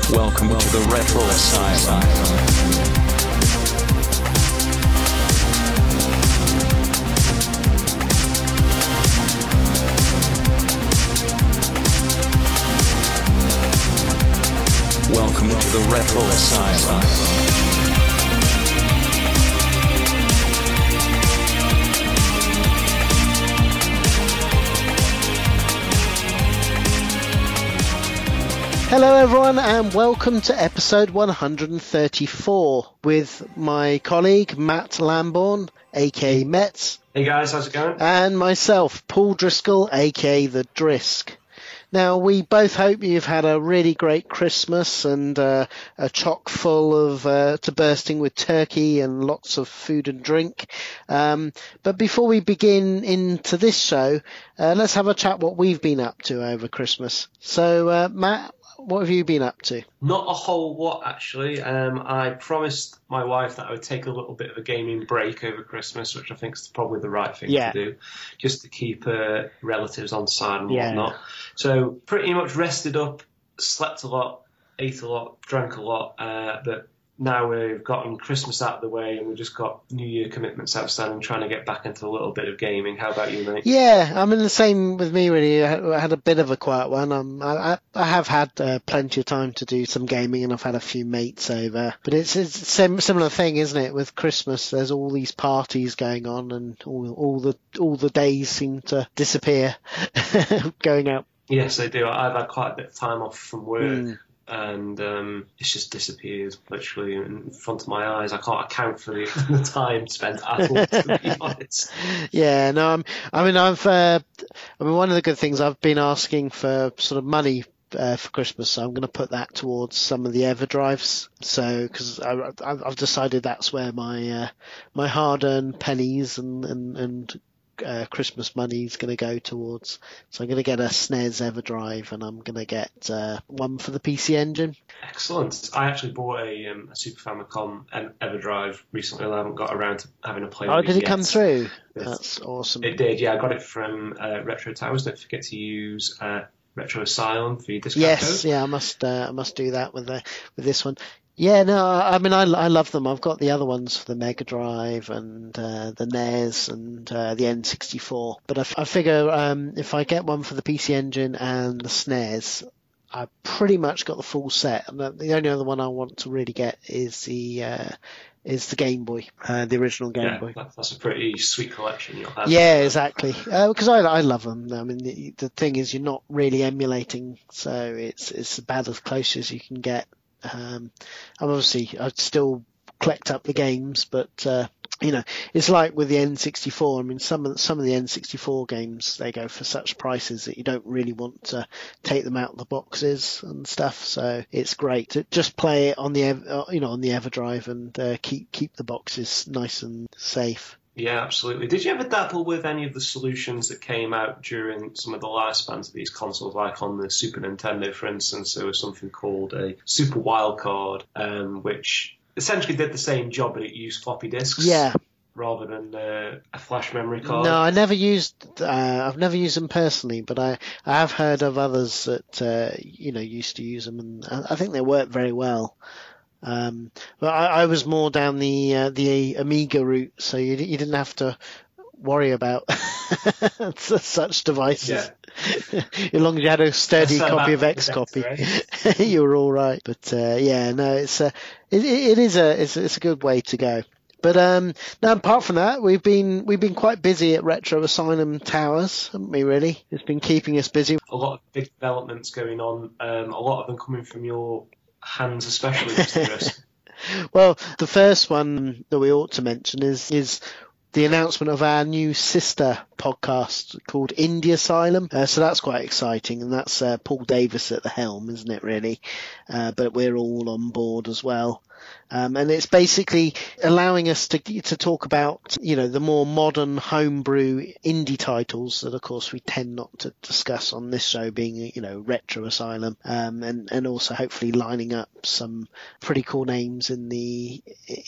Welcome to the Retro Asylum. Welcome to the Retro Asylum. Hello everyone and welcome to episode 134 with my colleague Matt Lambourne, aka Metz. Hey guys, how's it going? And myself, Paul Driscoll, aka The Drisk. Now, we both hope you've had a really great Christmas and a chock full of to bursting with turkey and lots of food and drink. But before we begin into this show, let's have a chat what we've been up to over Christmas. So, Matt, what have you been up to? Not a whole lot, actually. I promised my wife that I would take a little bit of a gaming break over Christmas, which I think is probably the right thing to do, just to keep relatives on side and whatnot. So pretty much rested up, slept a lot, ate a lot, drank a lot, but now we've gotten Christmas out of the way and we've just got New Year commitments outstanding, trying to get back into a little bit of gaming. How about you, mate? Yeah, I mean, the same with me, really. I had a bit of a quiet one. I have had plenty of time to do some gaming and I've had a few mates over. But it's a similar thing, isn't it? With Christmas, there's all these parties going on and all the days seem to disappear going out. Yes, they do. I've had quite a bit of time off from work. And it's just disappeared literally in front of my eyes. I can't account for the time spent at all, to be honest. Yeah, no, I mean, one of the good things, I've been asking for sort of money for Christmas, so I'm going to put that towards some of the Everdrives. So, because I've decided that's where my hard-earned pennies and Christmas money is going to go towards. So I'm going to get a SNES Everdrive and I'm going to get one for the PC Engine. Excellent. I actually bought a Super Famicom Everdrive recently and I haven't got around to having a play with it. Oh, did it yet. come through? That's awesome. It did, yeah. I got it from Retro Towers. Don't forget to use Retro Asylum for your discount Yes, code. yeah, I must do that with this one. Yeah, no, I mean, I love them. I've got the other ones for the Mega Drive and the NES and the N64. But I figure if I get one for the PC Engine and the SNES, I've pretty much got the full set. And the only other one I want to really get is the Game Boy, the original Game Boy. That's a pretty sweet collection you'll have. Yeah, exactly. Because I love them. I mean, the thing is, you're not really emulating, so it's about as close as you can get. Obviously, I'd still collect up the games, but it's like with the N64. I mean, some of the N64 games, they go for such prices that you don't really want to take them out of the boxes and stuff. So it's great to just play it on the Everdrive and keep the boxes nice and safe. Yeah, absolutely. Did you ever dabble with any of the solutions that came out during some of the lifespans of these consoles, like on the Super Nintendo, for instance? There was something called a Super Wildcard, which essentially did the same job, but it used floppy disks. Yeah. Rather than a flash memory card. No, I've never used them personally, but I have heard of others that used to use them, and I think they work very well. But I was more down the Amiga route, so you didn't have to worry about such devices. Yeah. As long as you had a sturdy copy of Xcopy, right? You were all right. But it's a good way to go. But now, apart from that, we've been quite busy at Retro Asylum Towers, haven't we? Really, it's been keeping us busy. A lot of big developments going on. A lot of them coming from your hands, especially, Mr. Chris. Well, the first one that we ought to mention is the announcement of our new sister podcast called Indie Asylum. So that's quite exciting, and that's Paul Davis at the helm, isn't it, really? But we're all on board as well. And it's basically allowing us to talk about, the more modern homebrew indie titles that, of course, we tend not to discuss on this show, being, Retro Asylum, and also hopefully lining up some pretty cool names in the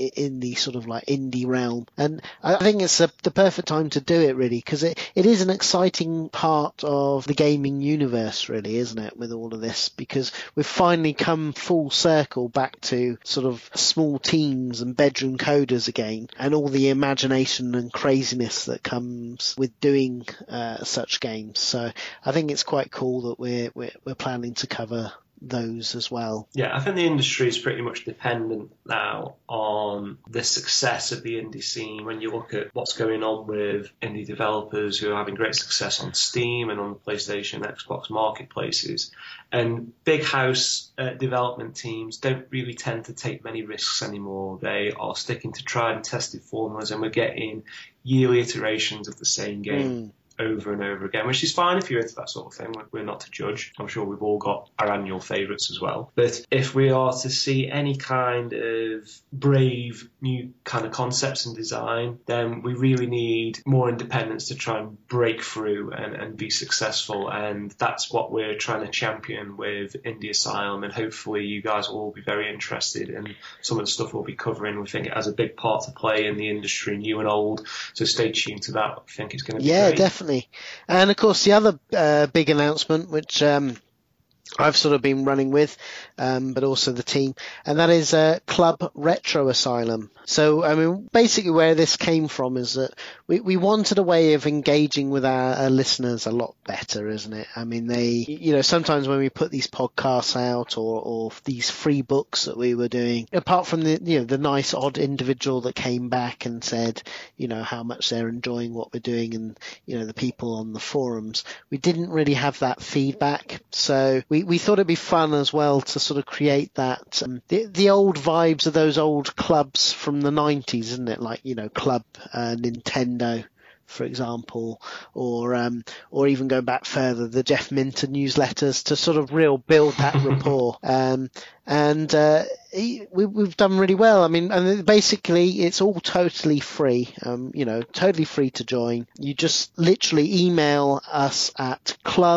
sort of like indie realm. And I think it's the perfect time to do it, really, because it is an exciting part of the gaming universe, really, isn't it, with all of this, because we've finally come full circle back to sort of small teams and bedroom coders again, and all the imagination and craziness that comes with doing such games. So I think it's quite cool that we're planning to cover those as well. Yeah, I think the industry is pretty much dependent now on the success of the indie scene. When you look at what's going on with indie developers who are having great success on Steam and on the PlayStation, Xbox marketplaces, and big house development teams don't really tend to take many risks anymore. They are sticking to tried and tested formulas, and we're getting yearly iterations of the same game over and over again, which is fine if you're into that sort of thing. We're not to judge. I'm sure we've all got our annual favourites as well. But if we are to see any kind of brave new kind of concepts and design, then we really need more independence to try and break through and be successful. And that's what we're trying to champion with Indie Asylum. And hopefully you guys will all be very interested in some of the stuff we'll be covering. We think it has a big part to play in the industry, new and old. So stay tuned to that. I think it's going to be great. Definitely. And of course, the other big announcement, which I've sort of been running with, but also the team, and that is Club Retro Asylum. So, I mean, basically where this came from is that we wanted a way of engaging with our listeners a lot better, isn't it? I mean, sometimes when we put these podcasts out or these free books that we were doing, apart from the nice odd individual that came back and said, how much they're enjoying what we're doing, and, the people on the forums, we didn't really have that feedback. So we thought it'd be fun as well to sort of create that, the old vibes of those old clubs from the 90s, isn't it? Like, Club Nintendo, for example, or even going back further, the Jeff Minter newsletters, to sort of build that rapport. We've done really well. I mean, and basically it's all totally free, totally free to join. You just literally email us at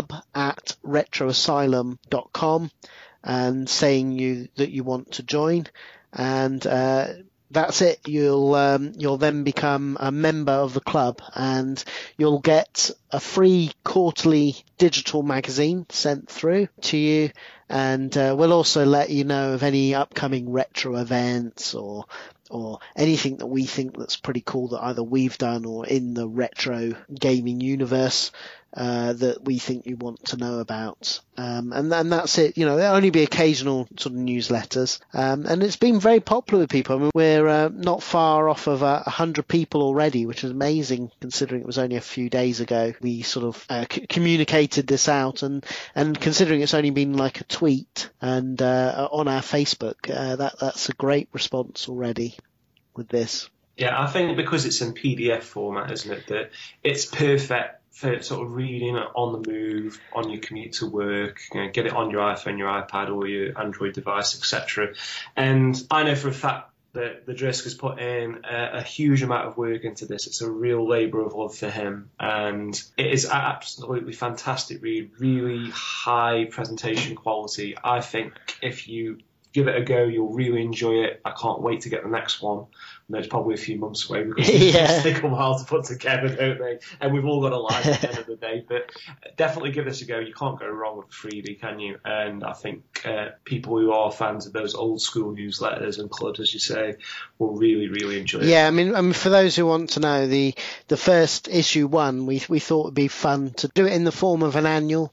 club@retroasylum.com and saying that you want to join, and that's it. You'll then become a member of the club, and you'll get a free quarterly digital magazine sent through to you. And we'll also let you know of any upcoming retro events or anything that we think that's pretty cool that either we've done or in the retro gaming universe that we think you want to know about. And that's it. There'll only be occasional sort of newsletters. And it's been very popular with people. I mean, we're not far off of 100 people already, which is amazing considering it was only a few days ago we sort of communicated this out, and considering it's only been like a tweet and on our Facebook, that's a great response already with this. Yeah, I think because it's in PDF format, isn't it, that it's perfect for sort of reading on the move, on your commute to work, get it on your iPhone, your iPad, or your Android device, etc. And I know for a fact that the Drisk has put in a huge amount of work into this. It's a real labour of love for him, and it is absolutely fantastic read, really high presentation quality. I think if you give it a go, you'll really enjoy it. I can't wait to get the next one. I know it's probably a few months away because they take a while to put together, don't they? And we've all got a life at the end of the day. But definitely give this a go. You can't go wrong with a freebie, can you? And I think people who are fans of those old school newsletters and clubs, as you say, will really, really enjoy it. Yeah, I mean, for those who want to know, the first issue 1, we thought it would be fun to do it in the form of an annual.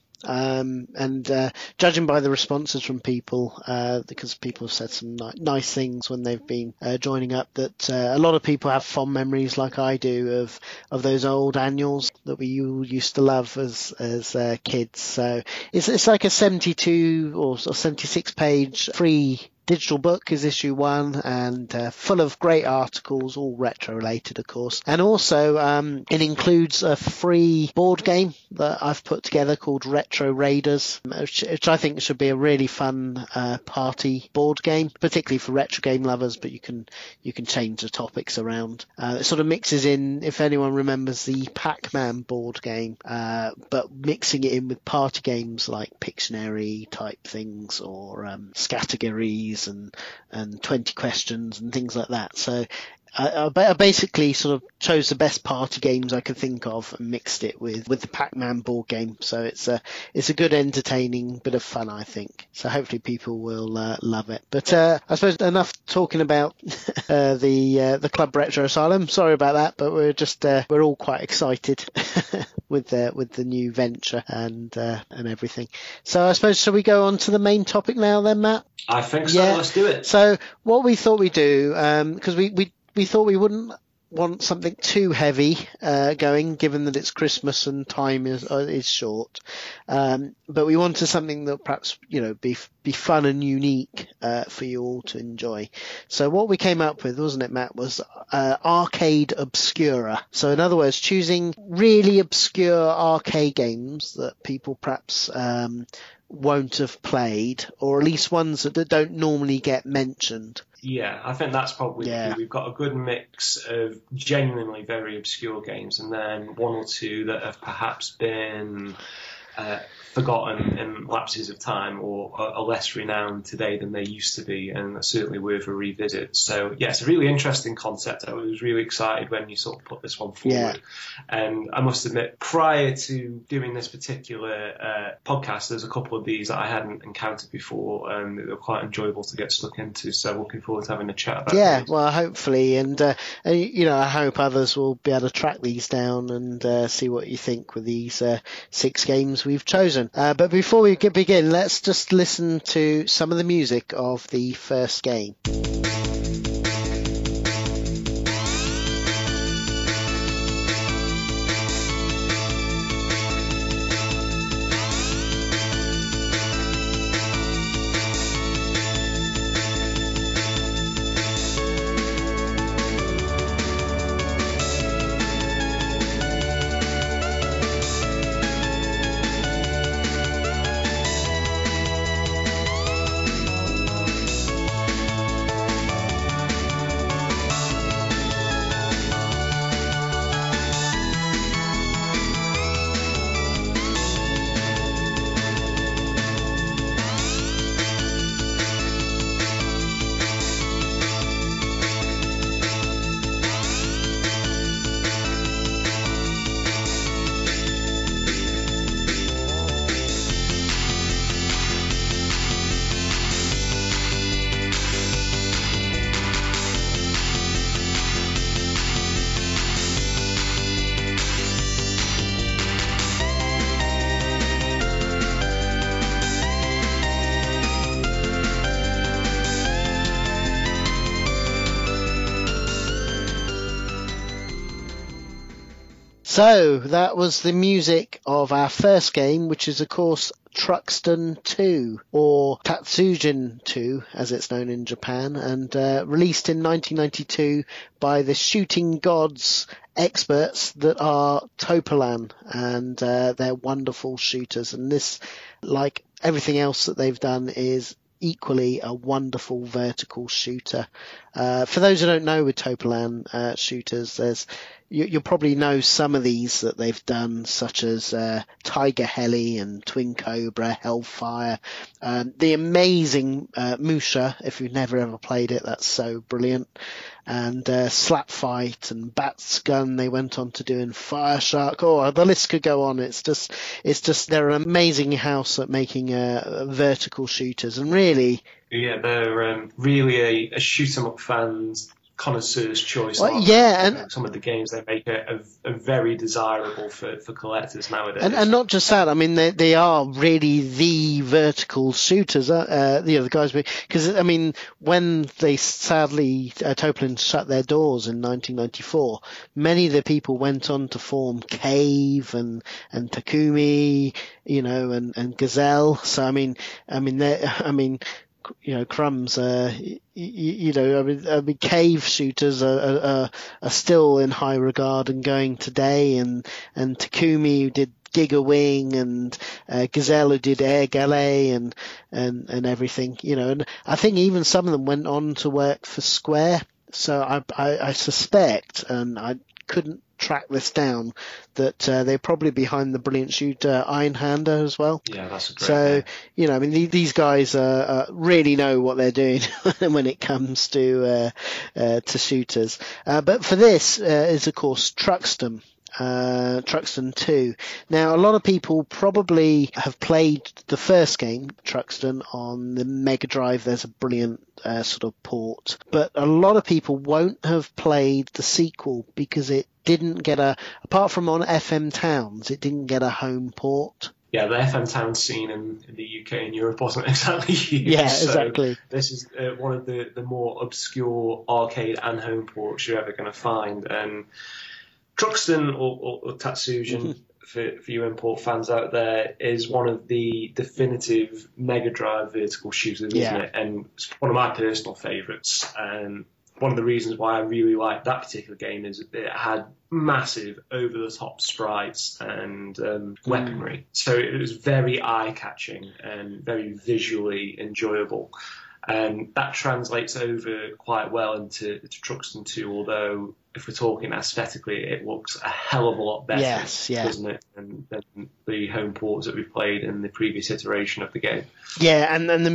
And judging by the responses from people, because people have said some nice things when they've been joining up, that a lot of people have fond memories, like I do, of those old annuals that we used to love as kids. So it's like a 72 or 76 page free digital book is issue 1, and full of great articles, all retro related, of course. And also it includes a free board game that I've put together called Retro Raiders, which I think should be a really fun party board game, particularly for retro game lovers, but you can change the topics around. It sort of mixes in, if anyone remembers the Pac-Man board game, but mixing it in with party games like Pictionary type things, or Scattergories and 20 questions and things like that. So I basically sort of chose the best party games I could think of and mixed it with the Pac-Man board game. So it's a good, entertaining bit of fun, I think. So hopefully people will love it. But I suppose enough talking about the Club Retro Asylum. Sorry about that, but we're all quite excited with the new venture and everything. So I suppose, shall we go on to the main topic now then, Matt? I think so. Yeah. Let's do it. So what we thought we'd do, because we thought we wouldn't want something too heavy going, given that it's Christmas and time is short, but we wanted something that perhaps be fun and unique for you all to enjoy. So what we came up with, wasn't it, Matt, was Arcade Obscura. So in other words, choosing really obscure arcade games that people perhaps won't have played, or at least ones that don't normally get mentioned. Yeah, I think that's probably we've got a good mix of genuinely very obscure games, and then one or two that have perhaps been forgotten in lapses of time, or are less renowned today than they used to be, and are certainly worth a revisit. So yeah, it's a really interesting concept. I was really excited when you sort of put this one forward. And I must admit, prior to doing this particular podcast, there's a couple of these that I hadn't encountered before, and they were quite enjoyable to get stuck into. So looking forward to having a chat about these. Well, hopefully, and I hope others will be able to track these down and see what you think with these 6 games we've chosen. But before we begin, let's just listen to some of the music of the first game. So that was the music of our first game, which is of course Truxton 2, or Tatsujin 2 as it's known in Japan, and released in 1992 by the Shooting Gods experts that are Topolan, and they're wonderful shooters. And this, like everything else that they've done, is equally a wonderful vertical shooter. For those who don't know, with Topolan shooters, you'll probably know some of these that they've done, such as Tiger Heli and Twin Cobra, Hellfire, the amazing Musha. If you've never ever played it, that's so brilliant. And Slap Fight and Bat's Gun. They went on to doing Fire Shark. Oh, the list could go on. It's just they're an amazing house at making vertical shooters, and really, yeah, they're really a shoot 'em up fans. Connoisseur's choice. Well, yeah, and some of the games they make are very desirable for collectors nowadays. And not just that. I mean, they are really the vertical shooters. The guys, because I mean, when they sadly Topolan shut their doors in 1994, many of the people went on to form Cave and Takumi, and Gazelle. So I mean, crumbs. I mean, cave shooters are still in high regard and going today, and Takumi, who did Giga Wing, and Gazelle, who did Air Gallet, and everything, and I think even some of them went on to work for Square. So I suspect, and I couldn't track this down, that they're probably behind the brilliant shooter Einhander as well. Yeah, that's a great So, I mean, these guys really know what they're doing when it comes to shooters. But for this is, of course, Truxton. Truxton 2. Now, a lot of people probably have played the first game, Truxton, on the Mega Drive. There's a brilliant sort of port. But a lot of people won't have played the sequel because it didn't get apart from on FM Towns, it didn't get a home port. Yeah, the FM Town scene in the UK and Europe wasn't exactly huge. Yeah, exactly. So this is one of the more obscure arcade and home ports you're ever going to find. And Truxton, or Tatsujin, for you import fans out there, is one of the definitive Mega Drive vertical shooters, isn't it? And it's one of my personal favourites. And one of the reasons why I really liked that particular game is that it had massive, over-the-top sprites and weaponry. So it was very eye-catching and very visually enjoyable. And that translates over quite well into Truxton 2, although if we're talking aesthetically, it looks a hell of a lot better, doesn't it, than the home ports that we've played in the previous iteration of the game. Yeah,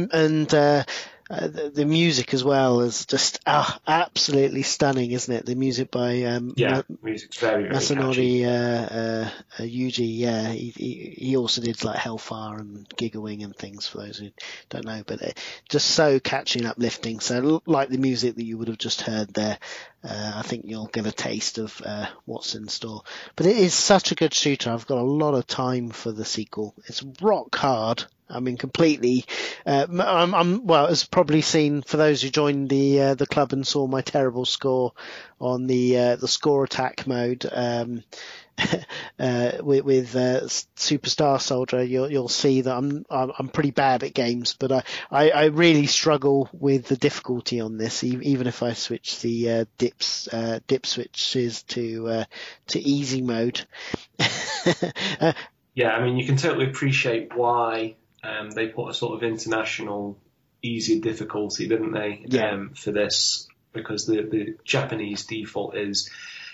the music as well is just absolutely stunning, isn't it? The music by music's very, very Masanori Yuji. Yeah, he also did like Hellfire and Giga Wing and things, for those who don't know, but just so catchy and uplifting. So like the music that you would have just heard there, I think you'll get a taste of what's in store. But it is such a good shooter. I've got a lot of time for the sequel. It's rock hard. I mean, completely. It's probably seen, for those who joined the club and saw my terrible score on the score attack mode with Superstar Soldier. You'll see that I'm pretty bad at games, but I really struggle with the difficulty on this. Even if I switch the dip switches to easy mode. Yeah, I mean, you can totally appreciate why. They put a sort of international easy difficulty, didn't they, for this? Because the Japanese default is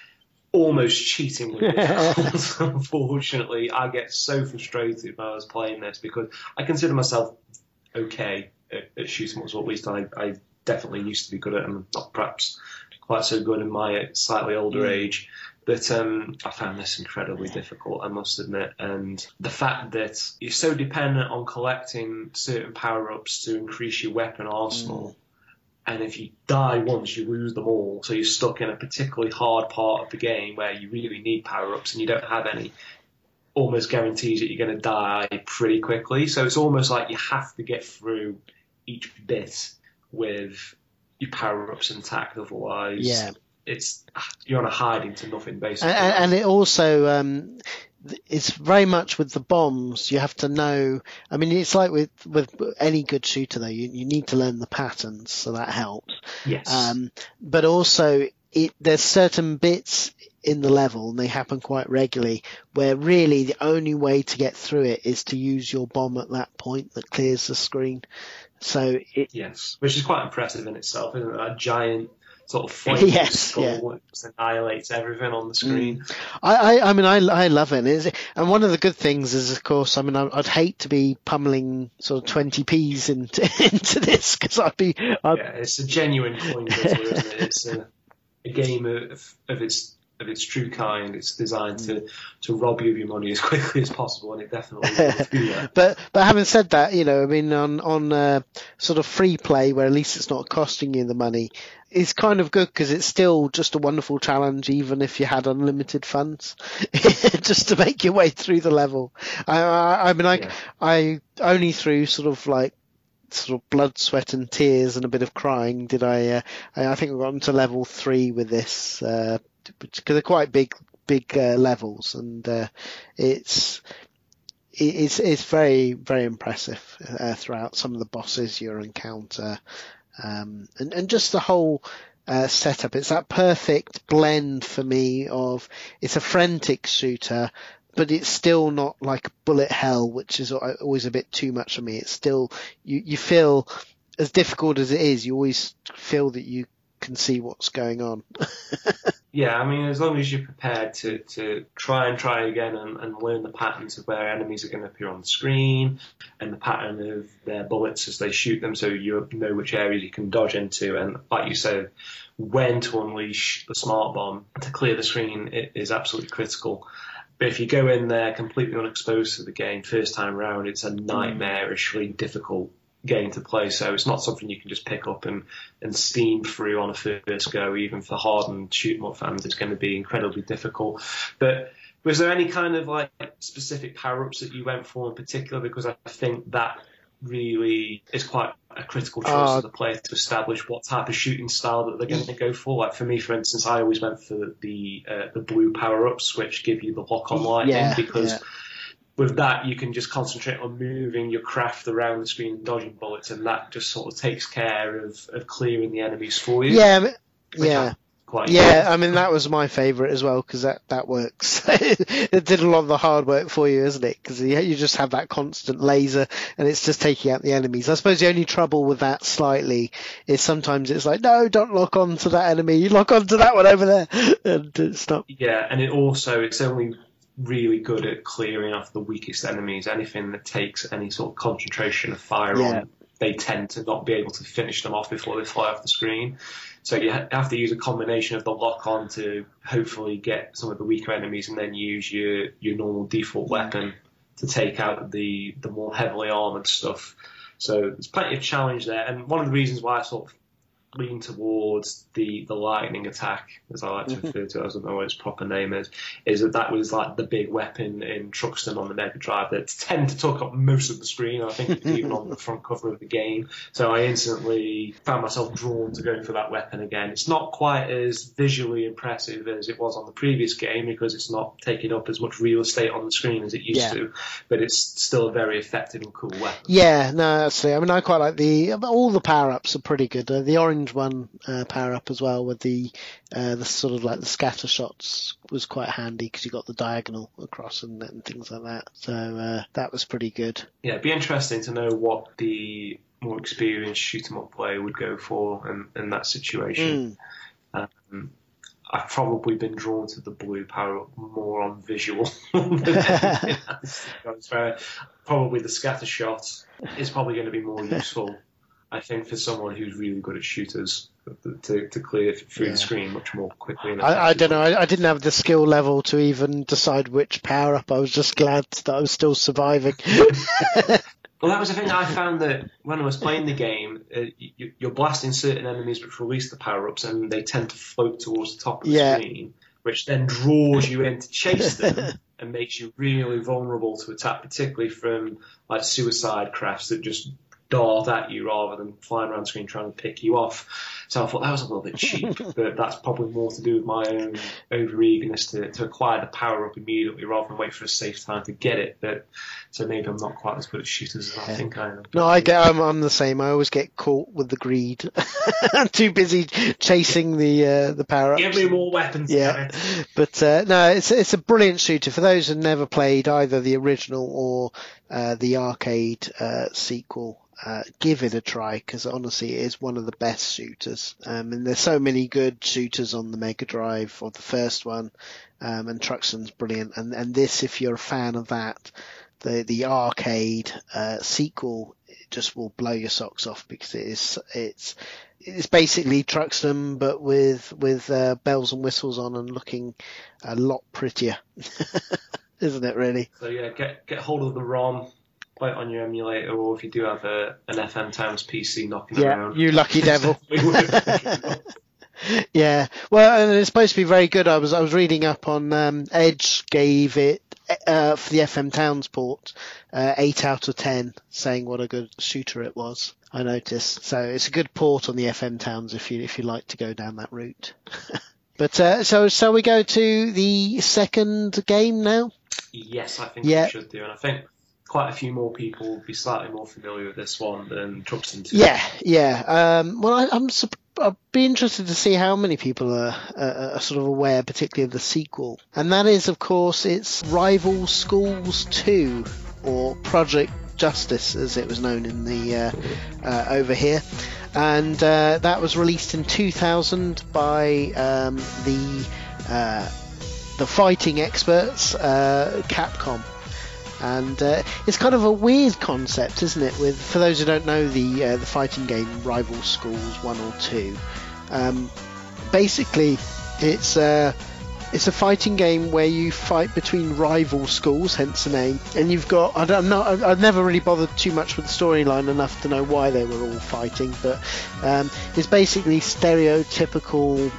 almost cheating with difficult. Unfortunately, I get so frustrated when I was playing this because I consider myself okay at shooting ups, or at least I definitely used to be good at them, not perhaps quite so good in my slightly older age. But I found this incredibly difficult, I must admit. And the fact that you're so dependent on collecting certain power-ups to increase your weapon arsenal, and if you die once, you lose them all. So you're stuck in a particularly hard part of the game where you really need power-ups and you don't have any, almost guarantees that you're going to die pretty quickly. So it's almost like you have to get through each bit with your power-ups intact, otherwise... Yeah. You're on a hiding to nothing, basically. And it also, it's very much with the bombs. You have to know. I mean, it's like with any good shooter, though. You need to learn the patterns, so that helps. Yes. But also, there's certain bits in the level, and they happen quite regularly, where really the only way to get through it is to use your bomb at that point that clears the screen. So yes, which is quite impressive in itself, isn't it? That giant sort of flaming skull annihilates everything on the screen. I mean, I love it. And one of the good things is, of course, I mean, I'd hate to be pummeling sort of 20p's into this, because it's a genuine coin guzzler, isn't it? It's a game of its true kind. It's designed to rob you of your money as quickly as possible, and it definitely will do that. But having said that, I mean, on sort of free play, where at least it's not costing you the money, it's kind of good because it's still just a wonderful challenge, even if you had unlimited funds, just to make your way through the level. I only through sort of blood, sweat, and tears and a bit of crying did I think I got to level 3 with this, because they're quite big levels, and it's it's very, very impressive throughout some of the bosses you encounter, and just the whole setup. It's that perfect blend for me of, it's a frantic shooter, but it's still not like bullet hell, which is always a bit too much for me. It's still, you feel, as difficult as it is, you always feel that you can see what's going on. Yeah, I mean, as long as you're prepared to try again and learn the patterns of where enemies are going to appear on the screen and the pattern of their bullets as they shoot them, so you know which areas you can dodge into, and like you said, when to unleash the smart bomb to clear the screen, it is absolutely critical. But if you go in there completely unexposed to the game first time round, it's a nightmarishly difficult game to play, so it's not something you can just pick up and steam through on a first go. Even for hardened shoot 'em up fans, it's going to be incredibly difficult. But was there any kind of like specific power-ups that you went for in particular? Because I think that really is quite a critical choice for the player to establish what type of shooting style that they're going to go for. Like for me, for instance, I always went for the blue power-ups, which give you the lock-on lightning, because with that, you can just concentrate on moving your craft around the screen and dodging bullets, and that just sort of takes care of clearing the enemies for you. I mean, that was my favourite as well, because that works. It did a lot of the hard work for you, isn't it? Because you just have that constant laser, and it's just taking out the enemies. I suppose the only trouble with that slightly is sometimes it's like, no, don't lock on to that enemy. You lock on to that one over there, and it's not. Yeah, and it's only really good at clearing off the weakest enemies. Anything that takes any sort of concentration of fire on, they tend to not be able to finish them off before they fly off the screen. So you have to use a combination of the lock-on to hopefully get some of the weaker enemies, and then use your normal default weapon to take out the more heavily armoured stuff. So there's plenty of challenge there, and one of the reasons why I sort of lean towards the lightning attack, as I like to refer to it, I don't know what its proper name is that was like the big weapon in Truxton on the Mega Drive that tend to take up most of the screen. I think it's even on the front cover of the game. So I instantly found myself drawn to going for that weapon again. It's not quite as visually impressive as it was on the previous game, because it's not taking up as much real estate on the screen as it used to, but it's still a very effective and cool weapon. Yeah, no, absolutely. I mean, I quite like all the power-ups are pretty good. The orange one power up as well, with the sort of like the scatter shots, was quite handy because you got the diagonal across and things like that. So that was pretty good. Yeah, it'd be interesting to know what the more experienced shoot 'em up player would go for in that situation. I've probably been drawn to the blue power up more on visual than probably the scatter shot is probably going to be more useful, I think, for someone who's really good at shooters, to clear through the screen much more quickly. I don't know. I didn't have the skill level to even decide which power up. I was just glad that I was still surviving. Well, that was the thing I found, that when I was playing the game, you're blasting certain enemies which release the power-ups, and they tend to float towards the top of the screen, which then draws you in to chase them and makes you really vulnerable to attack, particularly from like suicide crafts that just dart at you rather than flying around the screen trying to pick you off. So I thought that was a little bit cheap, but that's probably more to do with my own over-eagerness to acquire the power-up immediately rather than wait for a safe time to get it. But so maybe I'm not quite as good at shooters as I think I am. No, I'm the same. I always get caught with the greed. I'm too busy chasing the power-ups. Give me more weapons. Yeah, but no, it's a brilliant shooter. For those who've never played either the original or the arcade sequel, give it a try, because honestly it is one of the best shooters, and there's so many good shooters on the Mega Drive, or the first one, and Truxton's brilliant, and this, if you're a fan of that, the arcade sequel, it just will blow your socks off, because it's basically Truxton but with bells and whistles on and looking a lot prettier. Isn't it really? So yeah, get hold of the ROM, play it on your emulator, or if you do have an FM Towns PC knocking around. You lucky devil. Yeah, well, and it's supposed to be very good. I was reading up on Edge gave it for the FM Towns port 8 out of 10, saying what a good shooter it was. I noticed, so it's a good port on the FM Towns if you like to go down that route. But so we go to the second game now. Yes, I think we should do, and I think quite a few more people will be slightly more familiar with this one than Truxton 2. Yeah. Well, I'd be interested to see how many people are sort of aware, particularly of the sequel. And that is, of course, it's Rival Schools 2, or Project Justice, as it was known in the over here. And that was released in 2000 by the fighting experts, Capcom. And it's kind of a weird concept, isn't it? For those who don't know the fighting game Rival Schools 1 or 2, basically it's a fighting game where you fight between rival schools, hence the name. And you've got I've never really bothered too much with the storyline enough to know why they were all fighting, but it's basically stereotypical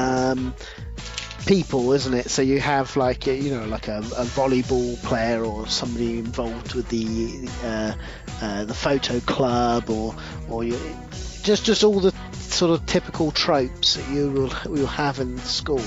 people, isn't it? So you have like a volleyball player or somebody involved with the photo club, or you just all the sort of typical tropes that you will have in school.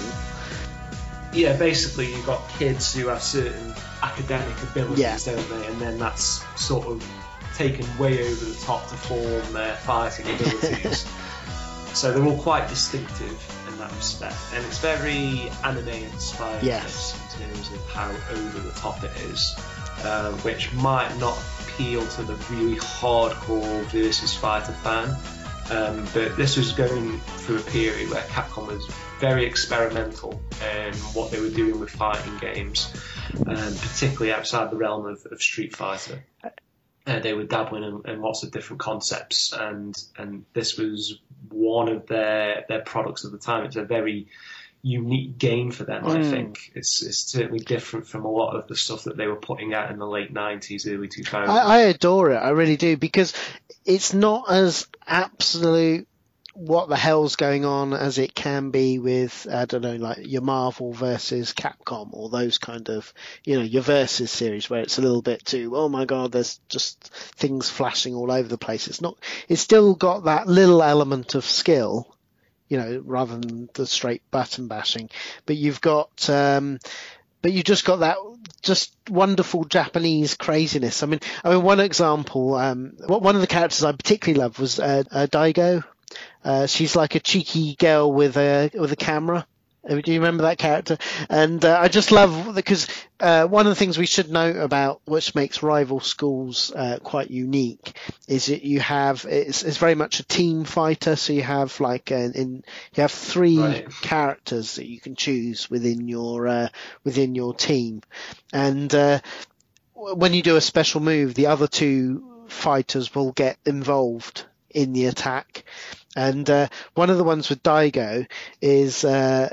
Yeah, basically you've got kids who have certain academic abilities, don't they? And then that's sort of taken way over the top to form their fighting abilities. So they're all quite distinctive in that respect, and it's very anime inspired, yes, in terms of how over the top it is, which might not appeal to the really hardcore versus fighter fan, but this was going through a period where Capcom was very experimental in what they were doing with fighting games, particularly outside the realm of Street Fighter. They were dabbling in lots of different concepts, and this was one of their products at the time. It's a very unique game for them, I think. It's certainly different from a lot of the stuff that they were putting out in the late 90s, early 2000s. I adore it, I really do, because it's not as absolute what the hell's going on as it can be with, I don't know, like your Marvel versus Capcom, or those kind of, your Versus series, where it's a little bit too, oh my god, there's just things flashing all over the place. It's still got that little element of skill, rather than the straight button bashing, but you've got, but you just got that just wonderful Japanese craziness. I mean, one example, one of the characters I particularly loved was Daigo. She's like a cheeky girl with a camera. Do you remember that character? And I just love, because one of the things we should note about which makes Rival Schools quite unique is that it's very much a team fighter. So you have you have three characters that you can choose within your team, and when you do a special move, the other two fighters will get involved in the attack. And one of the ones with Daigo is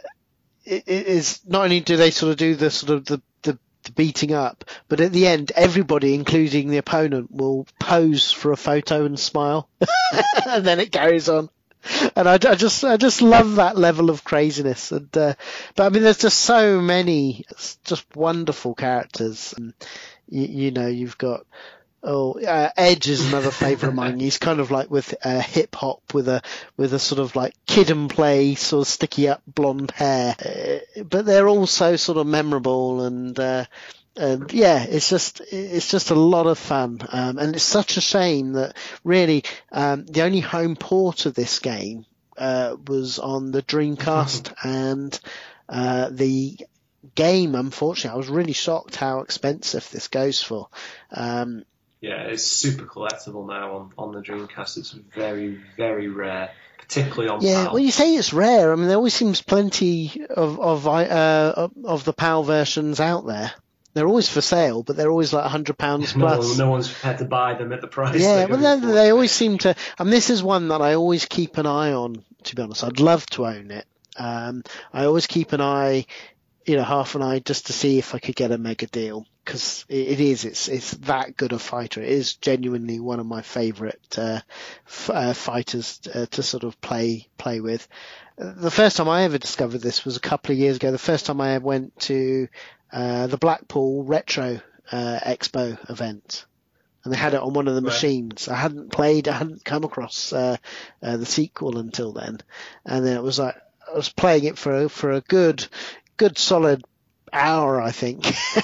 not only do they sort of do the sort of the beating up, but at the end, everybody, including the opponent, will pose for a photo and smile, and then it carries on. And I just love that level of craziness. And but I mean, there's just so many just wonderful characters. And you've got. Edge is another favourite of mine. He's kind of like with hip hop with a sort of like kid and play sort of sticky up blonde hair, but they're also sort of memorable, and yeah, it's just a lot of fun, and it's such a shame that really the only home port of this game was on the Dreamcast, and the game, unfortunately, I was really shocked how expensive this goes for. Yeah, it's super collectible now on the Dreamcast. It's very, very rare, particularly on PAL. Yeah, well, you say it's rare. I mean, there always seems plenty of the PAL versions out there. They're always for sale, but they're always like £100 plus. No one's prepared to buy them at the price. Yeah, well, they always seem to. And this is one that I always keep an eye on. To be honest, I'd love to own it. I always keep an eye, half an eye, just to see if I could get a mega deal. Because it's that good a fighter. It is genuinely one of my favourite fighters to sort of play with. The first time I ever discovered this was a couple of years ago. The first time I ever went to the Blackpool Retro Expo event, and they had it on one of the machines. I hadn't come across the sequel until then, and then it was like I was playing it for a good solid hour, I think.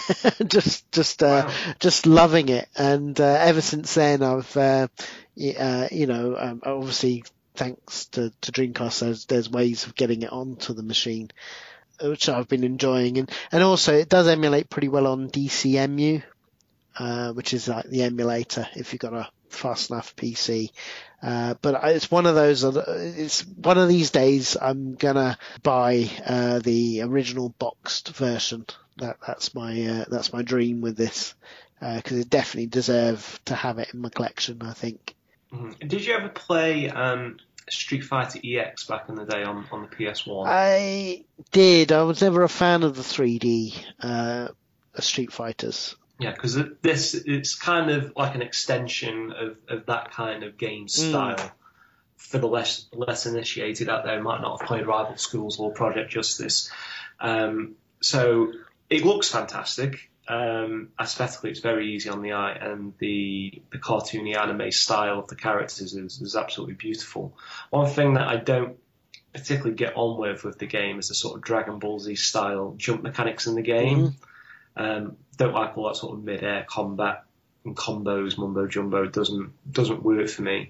Just loving it. And ever since then, I've obviously thanks to Dreamcast, there's ways of getting it onto the machine, which I've been enjoying, and also it does emulate pretty well on DCMU, which is like the emulator if you've got a fast enough PC. But it's one of those. It's one of these days I'm gonna buy the original boxed version. That's my dream with this, because it definitely deserves to have it in my collection, I think. Mm-hmm. Did you ever play Street Fighter EX back in the day on the PS1? I did. I was never a fan of the 3D Street Fighters. Yeah, because it's kind of like an extension of that kind of game style. For the less initiated out there who might not have played Rival Schools or Project Justice. So it looks fantastic. Aesthetically, it's very easy on the eye, and the cartoony anime style of the characters is absolutely beautiful. One thing that I don't particularly get on with the game is the sort of Dragon Ball Z style jump mechanics in the game. Don't like all that sort of mid-air combat and combos, mumbo jumbo. It doesn't work for me.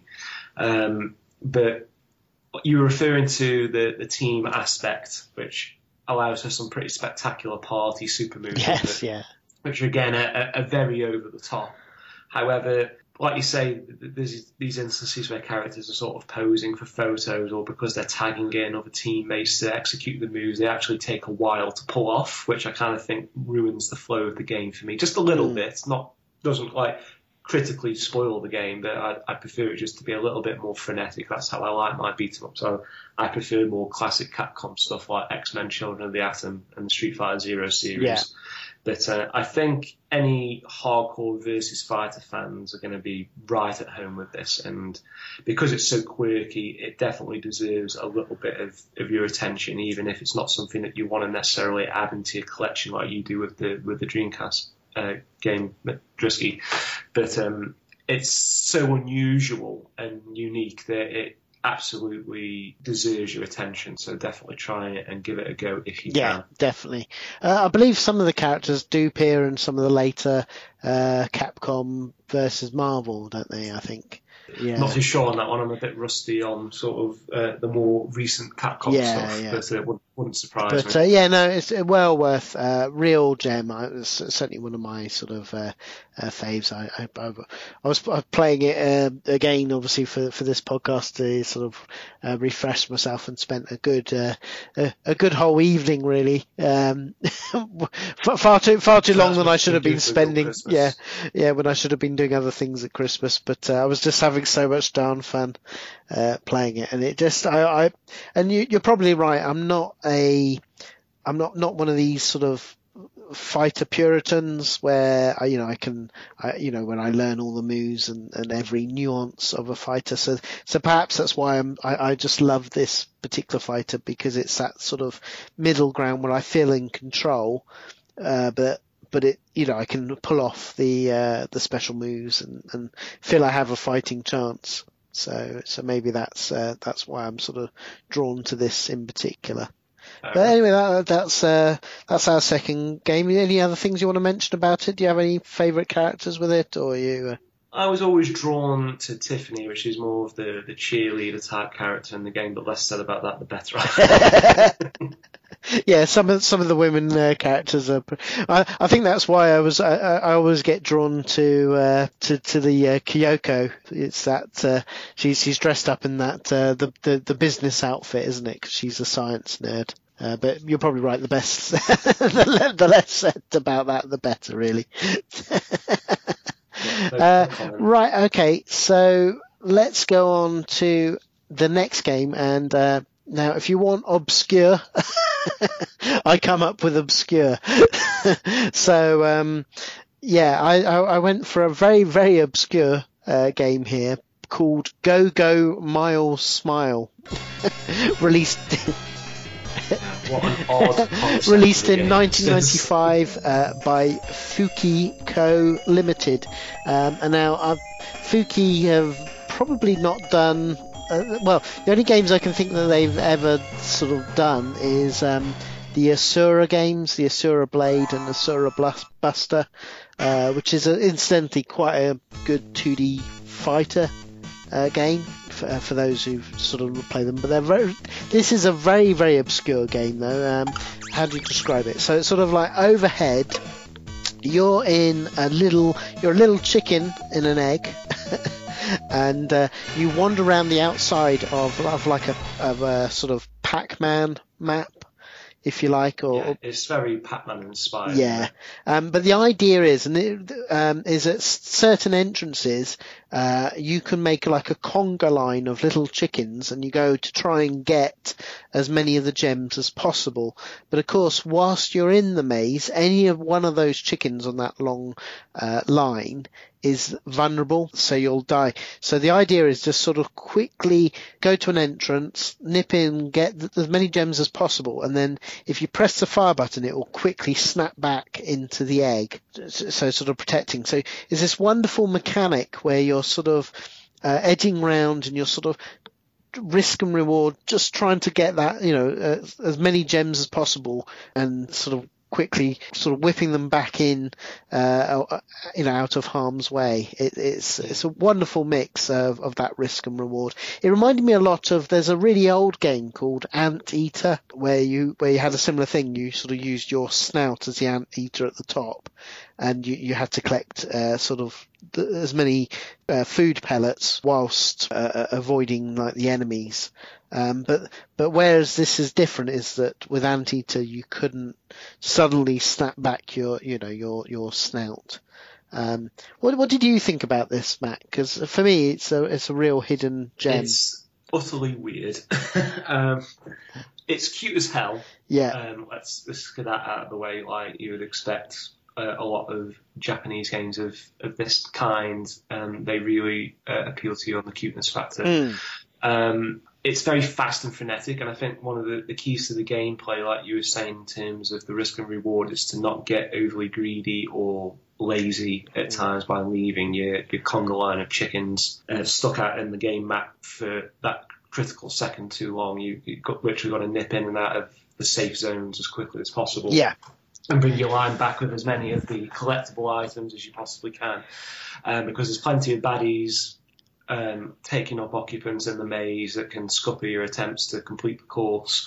But you were referring to the team aspect, which allows for some pretty spectacular party super moves. Yes, yeah. Which again are very over the top. However, like you say, there's these instances where characters are sort of posing for photos, or because they're tagging in other teammates to execute the moves, they actually take a while to pull off, which I kind of think ruins the flow of the game for me. Just a little bit. Doesn't like critically spoil the game, but I prefer it just to be a little bit more frenetic. That's how I like my beat 'em up. So I prefer more classic Capcom stuff like X-Men Children of the Atom and the Street Fighter Zero series. Yeah. But I think any hardcore versus fighter fans are going to be right at home with this, and because it's so quirky, it definitely deserves a little bit of your attention, even if it's not something that you want to necessarily add into your collection like you do with the Dreamcast game, Drisky. But it's so unusual and unique that it absolutely deserves your attention, so definitely try it and give it a go if you can. Yeah, definitely. I believe some of the characters do appear in some of the later Capcom versus Marvel, don't they, I think? Yeah. Not too sure on that one. I'm a bit rusty on sort of the more recent Capcom stuff, but it wouldn't surprise me. Yeah, no, it's well worth real gem. It's certainly one of my sort of faves. I was playing it again, obviously for this podcast to sort of refresh myself, and spent a good whole evening really. Far too long than I should have been spending. Yeah, when I should have been doing other things at Christmas. But I was just having so much darn fun playing it, and it just and you're probably right. I'm not one of these sort of fighter puritans where when I learn all the moves and every nuance of a fighter. So perhaps that's why I just love this particular fighter, because it's that sort of middle ground where I feel in control, but it, I can pull off the special moves and feel I have a fighting chance. So maybe that's why I'm sort of drawn to this in particular. But anyway, that's our second game. Any other things you want to mention about it? Do you have any favourite characters with it, or you? I was always drawn to Tiffany, which is more of the cheerleader type character in the game. But less said about that, the better. Yeah, some of the women characters are. I think that's why I always get drawn to the Kyoko. It's that she's dressed up in that the business outfit, isn't it? 'Cause she's a science nerd. But you're probably right. The best, the less said about that, the better, really. Right. Okay. So let's go on to the next game, and now if you want obscure. I come up with obscure. So, I went for a very, very obscure game here called Go Go Mile Smile. Released What an odd concept. Released in 1995 by Fuki Co. Limited. And now Fuki have probably not done... the only games I can think that they've ever sort of done is the Asura games, the Asura Blade and Asura Buster, which is incidentally quite a good 2D fighter game for those who sort of play them. But this is a very, very obscure game though. How do you describe it? So it's sort of like overhead. You're a little chicken in an egg, and you wander around the outside of a sort of Pac-Man map, if you like, it's very Pac-Man inspired. Yeah, but the idea is, is at certain entrances, you can make like a conga line of little chickens, and you go to try and get as many of the gems as possible. But of course, whilst you're in the maze, any of one of those chickens on that long line is vulnerable, so you'll die. So the idea is just sort of quickly go to an entrance, nip in, get as many gems as possible, and then if you press the fire button, it will quickly snap back into the egg, so sort of protecting. So it's this wonderful mechanic where you're sort of edging around and you're sort of risk and reward, just trying to get that, as many gems as possible, and sort of quickly sort of whipping them back in, out of harm's way. It's a wonderful mix of that risk and reward. It reminded me a lot of, there's a really old game called Anteater where you had a similar thing. You sort of used your snout as the anteater at the top, and you had to collect as many food pellets whilst avoiding like the enemies. But whereas this is different is that with Anteater you couldn't suddenly snap back your snout. What did you think about this, Matt? Because for me it's a real hidden gem. It's utterly weird. It's cute as hell. Yeah. Let's get that out of the way. Like you would expect a lot of Japanese games of this kind, they really appeal to you on the cuteness factor. It's very fast and frenetic, and I think one of the keys to the gameplay, like you were saying, in terms of the risk and reward, is to not get overly greedy or lazy at times by leaving your conga line of chickens stuck out in the game map for that critical second too long. You've literally got to nip in and out of the safe zones as quickly as possible. Yeah. And bring your line back with as many of the collectible items as you possibly can. Because there's plenty of baddies taking up occupants in the maze that can scupper your attempts to complete the course.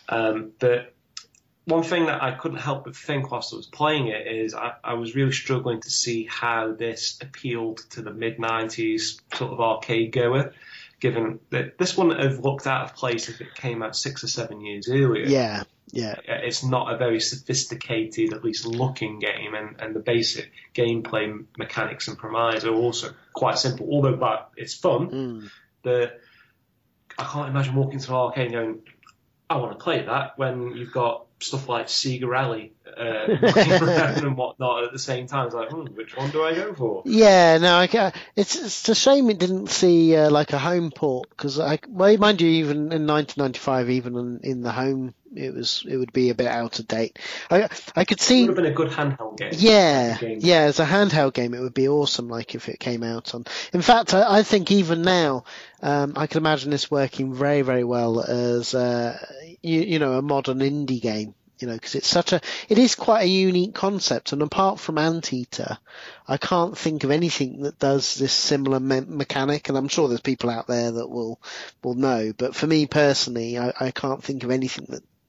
But one thing that I couldn't help but think whilst I was playing it is I was really struggling to see how this appealed to the mid-90s sort of arcade goer, given that this wouldn't have looked out of place if it came out 6 or 7 years earlier. Yeah. It's not a very sophisticated, at least looking game, and the basic gameplay mechanics and premise are also quite simple, although it's fun. I can't imagine walking to an arcade and going, I want to play that, when you've got stuff like Sega Rally around and whatnot at the same time. It's like, which one do I go for? Yeah, no, it's a shame it didn't see like a home port, because mind you, even in 1995, even in the home, it would be a bit out of date. I could see. It would have been a good handheld game. Yeah, as a handheld game, it would be awesome. Like if it came out on. In fact, I think even now, I can imagine this working very, very well as a modern indie game. Because it is quite a unique concept, and apart from Anteater, I can't think of anything that does this similar mechanic, and I'm sure there's people out there that will know, but for me personally, I can't think of anything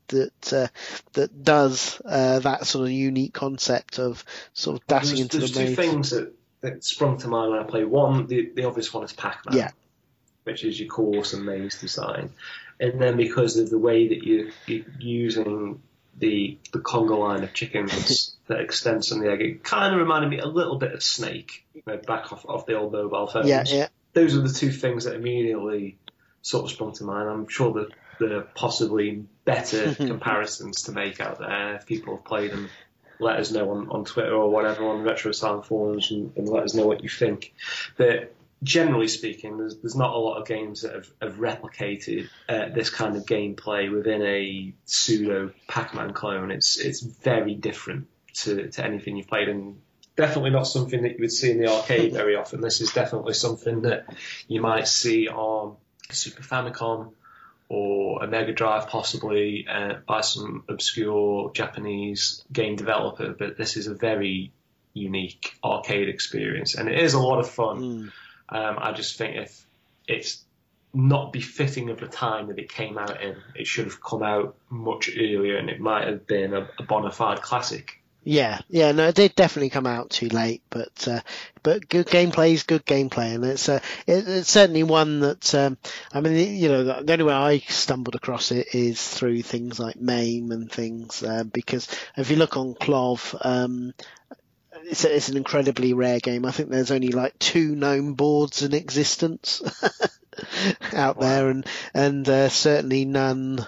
that does that sort of unique concept of sort of dashing into the maze. There's two things that sprung to mind when I play. One, the obvious one is Pac-Man, which is your course and maze design, and then because of the way that you're using the conga line of chickens that extends from the egg, it kind of reminded me a little bit of Snake, back off the old mobile phones. Yeah. Those are the two things that immediately sort of sprung to mind. I'm sure that there are possibly better comparisons to make out there. If people have played them, let us know on Twitter or whatever, on Retro Sound forums, and let us know what you think. But generally speaking, there's not a lot of games that have replicated this kind of gameplay within a pseudo Pac-Man clone. It's very different to anything you've played, and definitely not something that you would see in the arcade very often. This is definitely something that you might see on Super Famicom or a Mega Drive possibly by some obscure Japanese game developer, but this is a very unique arcade experience, and it is a lot of fun. I just think if it's not befitting of the time that it came out in, it should have come out much earlier, and it might have been a bona fide classic. Yeah, no, it did definitely come out too late, but good gameplay is good gameplay, and it's certainly one that I mean, you know, the only way I stumbled across it is through things like MAME and things, because if you look on CLOV, it's an incredibly rare game. I think there's only like 2 known boards in existence out there, and certainly none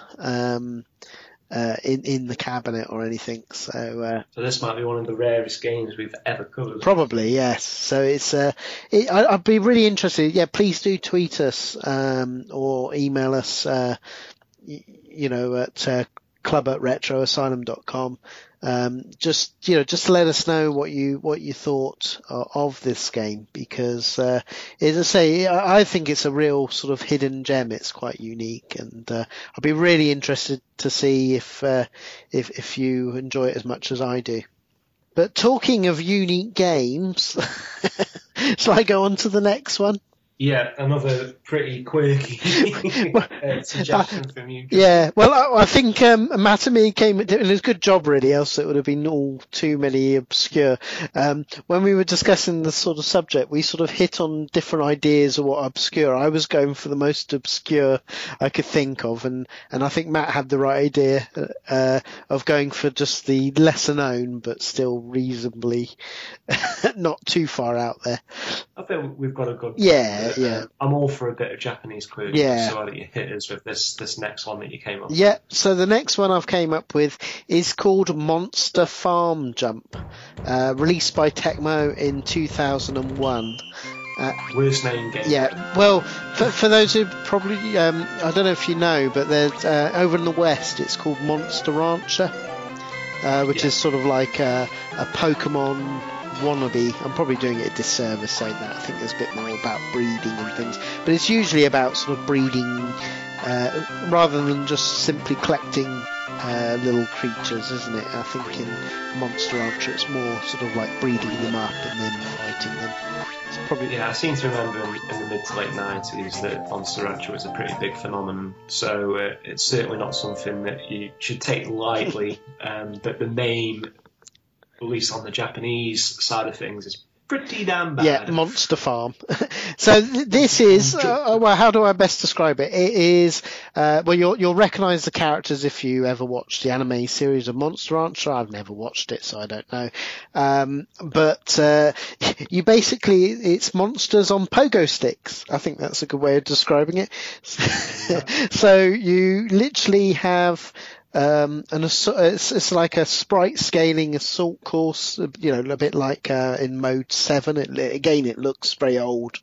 in the cabinet or anything. So this might be one of the rarest games we've ever covered. Probably, yes. So I'd be really interested. Yeah, please do tweet us or email us. You know, at club@retroasylum.com. Just to let us know what you thought of this game, because as I say, I think it's a real sort of hidden gem. It's quite unique, and I'll be really interested to see if you enjoy it as much as I do. But talking of unique games, shall I go on to the next one? Yeah, another pretty quirky suggestion from you. Yeah, well, I think Matami came and it was a good job, really, else it would have been all too many obscure. When we were discussing the sort of subject, we sort of hit on different ideas of what obscure. I was going for the most obscure I could think of, and I think Matt had the right idea of going for just the lesser known, but still reasonably not too far out there. I think we've got a good... Yeah. I'm all for a bit of Japanese quirky, so that you hit us with this next one that you came up with. Yeah, so the next one I've came up with is called Monster Farm Jump, released by Tecmo in 2001. Worst name game. Yeah, well, for those who probably, I don't know if you know, but there's over in the West it's called Monster Rancher, which is sort of like a Pokemon wannabe. I'm probably doing it a disservice saying that. I think there's a bit more about breeding and things, but it's usually about sort of breeding rather than just simply collecting little creatures, isn't it? I think in Monster Rancher it's more sort of like breeding them up and then fighting them. It's probably... Yeah, I seem to remember in the mid to late 90s that Monster Rancher was a pretty big phenomenon, so it's certainly not something that you should take lightly. But the name, at least on the Japanese side of things, is pretty damn bad. Yeah, Monster Farm. So this is, well, how do I best describe it? It is, well, you'll recognise the characters if you ever watched the anime series of Monster Rancher. I've never watched it, so I don't know. But you basically, it's monsters on pogo sticks. I think that's a good way of describing it. So you literally have... it's like a sprite scaling assault course, you know, a bit like in Mode 7. It looks very old.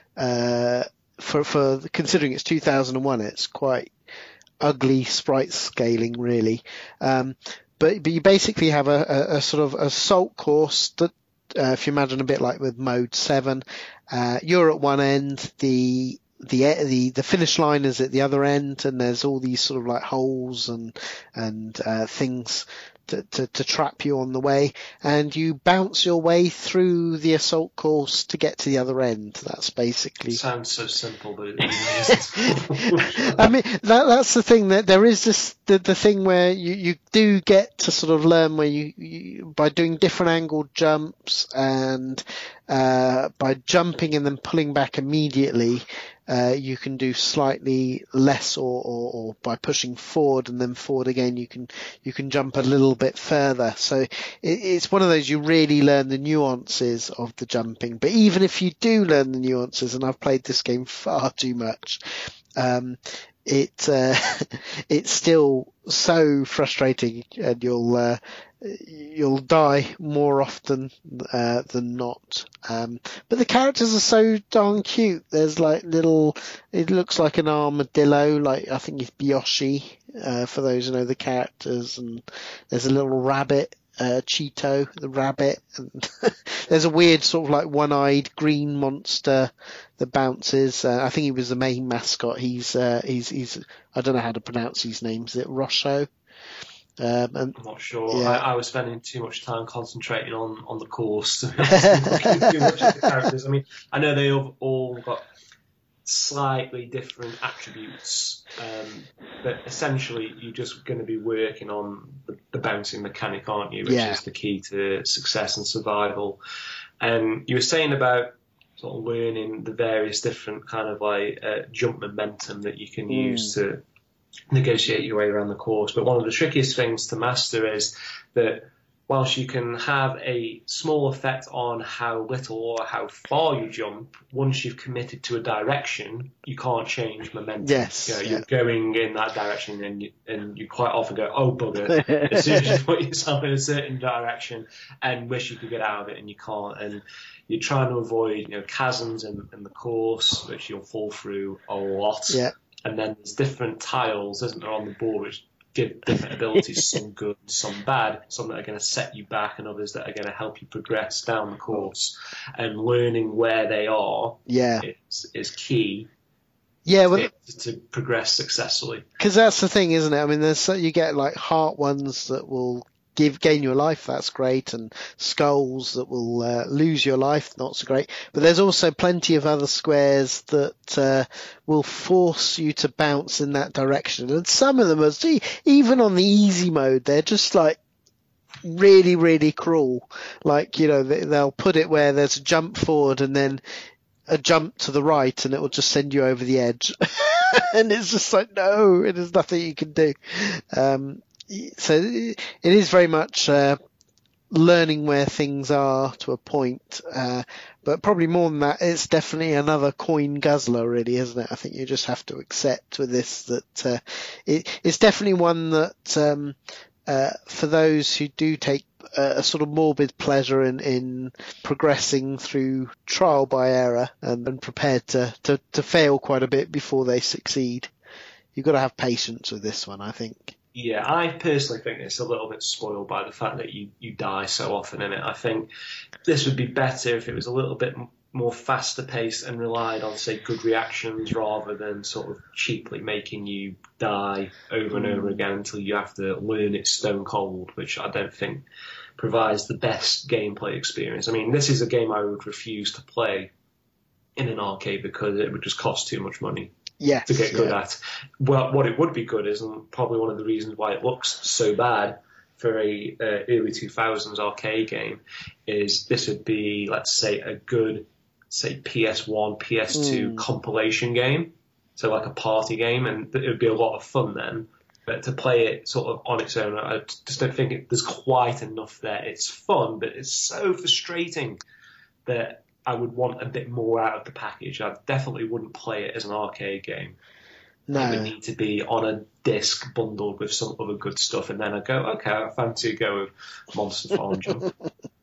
For considering it's 2001, it's quite ugly sprite scaling, really. But you basically have a sort of assault course that, if you imagine a bit like with Mode 7, you're at one end, the finish line is at the other end, and there's all these sort of like holes and things to trap you on the way, and you bounce your way through the assault course to get to the other end. That's basically... Sounds so simple, but it isn't. I mean, that's the thing, that there is this the thing where you do get to sort of learn where you by doing different angled jumps and by jumping and then pulling back immediately. You can do slightly less, or by pushing forward and then forward again, you can jump a little bit further. So it's one of those, you really learn the nuances of the jumping. But even if you do learn the nuances, and I've played this game far too much, it's still so frustrating, and you'll die more often than not. But the characters are so darn cute. There's like it looks like an armadillo, like I think it's Biyoshi, for those who know the characters, and there's a little rabbit Cheeto, the rabbit, and there's a weird sort of like one-eyed green monster that bounces. I think he was the main mascot. He's I don't know how to pronounce his name. Is it Rosho? I'm not sure. Yeah. I was spending too much time concentrating on the course to looking too much at the characters. I mean, I know they've all got slightly different attributes, but essentially you're just going to be working on the bouncing mechanic, aren't you? Which is the key to success and survival. And you were saying about sort of learning the various different kind of like jump momentum that you can use to negotiate your way around the course. But one of the trickiest things to master is that whilst you can have a small effect on how little or how far you jump, once you've committed to a direction, you can't change momentum. Yes. You're going in that direction, and you quite often go, oh bugger, as soon as you put yourself in a certain direction and wish you could get out of it, and you can't. And you're trying to avoid chasms in the course, which you'll fall through a lot. Yeah. And then there's different tiles, isn't there, on the board, which give different abilities, some good, some bad, some that are going to set you back and others that are going to help you progress down the course. And learning where they are is key to progress successfully. Because that's the thing, isn't it? I mean, you get like heart ones that will gain your life, that's great, and skulls that will lose your life, not so great. But there's also plenty of other squares that will force you to bounce in that direction, and some of them are, even on the easy mode, they're just like really, really cruel. Like, they'll put it where there's a jump forward and then a jump to the right, and it will just send you over the edge. And it's just like, no, there's nothing you can do. So it is very much learning where things are to a point, but probably more than that, it's definitely another coin guzzler, really, isn't it? I think you just have to accept with this that it's definitely one that for those who do take a sort of morbid pleasure in progressing through trial by error and prepared to fail quite a bit before they succeed, you've got to have patience with this one, I think. Yeah, I personally think it's a little bit spoiled by the fact that you die so often in it. I think this would be better if it was a little bit more faster paced and relied on, say, good reactions rather than sort of cheaply making you die over and over again until you have to learn it stone cold, which I don't think provides the best gameplay experience. I mean, this is a game I would refuse to play in an arcade because it would just cost too much money. Yes, to get good at. Well, what it would be good is, and probably one of the reasons why it looks so bad for a early 2000s arcade game, is this would be, let's say, a good, say, PS1, PS2 compilation game. So like a party game, and it would be a lot of fun then. But to play it sort of on its own, I just don't think there's quite enough there. It's fun, but it's so frustrating that I would want a bit more out of the package. I definitely wouldn't play it as an arcade game. No. It would need to be on a disc bundled with some other good stuff, and then I'd go, okay, I fancy a go of Monster Farm Jump.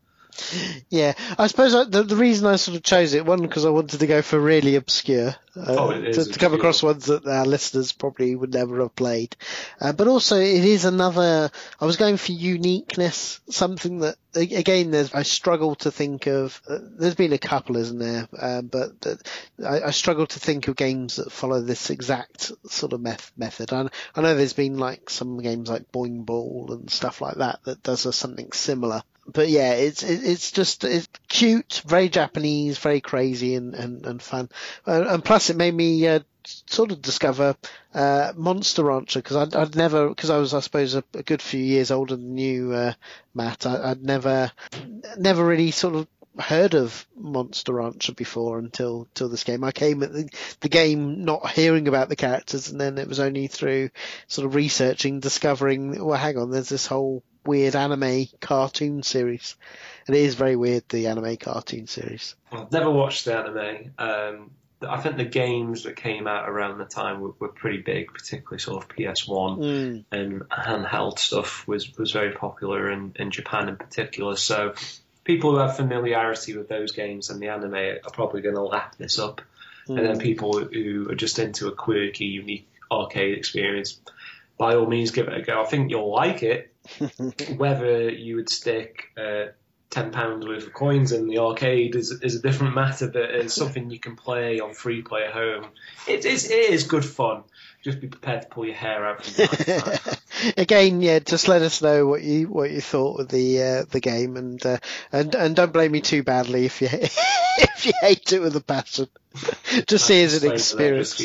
Yeah, I suppose the reason I sort of chose it, one, because I wanted to go for really obscure, to come across ones that our listeners probably would never have played, but also it is another, I was going for uniqueness, something that, again, I struggle to think of, there's been a couple, isn't there, but I struggle to think of games that follow this exact sort of method. I know there's been like some games like Boing Ball and stuff like that does something similar. But yeah, it's cute, very Japanese, very crazy and fun. And plus it made me sort of discover Monster Rancher, because I'd never, because I was, I suppose, a good few years older than you, Matt. I'd never really sort of heard of Monster Rancher before until this game. I came at the game not hearing about the characters, and then it was only through sort of researching, discovering, well, hang on, there's this whole weird anime cartoon series. And it is very weird, the anime cartoon series. I've never watched the anime. I think the games that came out around the time were pretty big, particularly sort of PS1 and handheld stuff was very popular in Japan in particular. So people who have familiarity with those games and the anime are probably going to lap this up. And then people who are just into a quirky, unique arcade experience, by all means give it a go. I think you'll like it. Whether you would stick £10 worth of coins in the arcade is a different matter, but it's something you can play on free play at home. It is good fun. Just be prepared to pull your hair out from time to time. Again, yeah, just let us know what you thought of the game, and don't blame me too badly if you if you hate it with a passion. Just see it as an experience.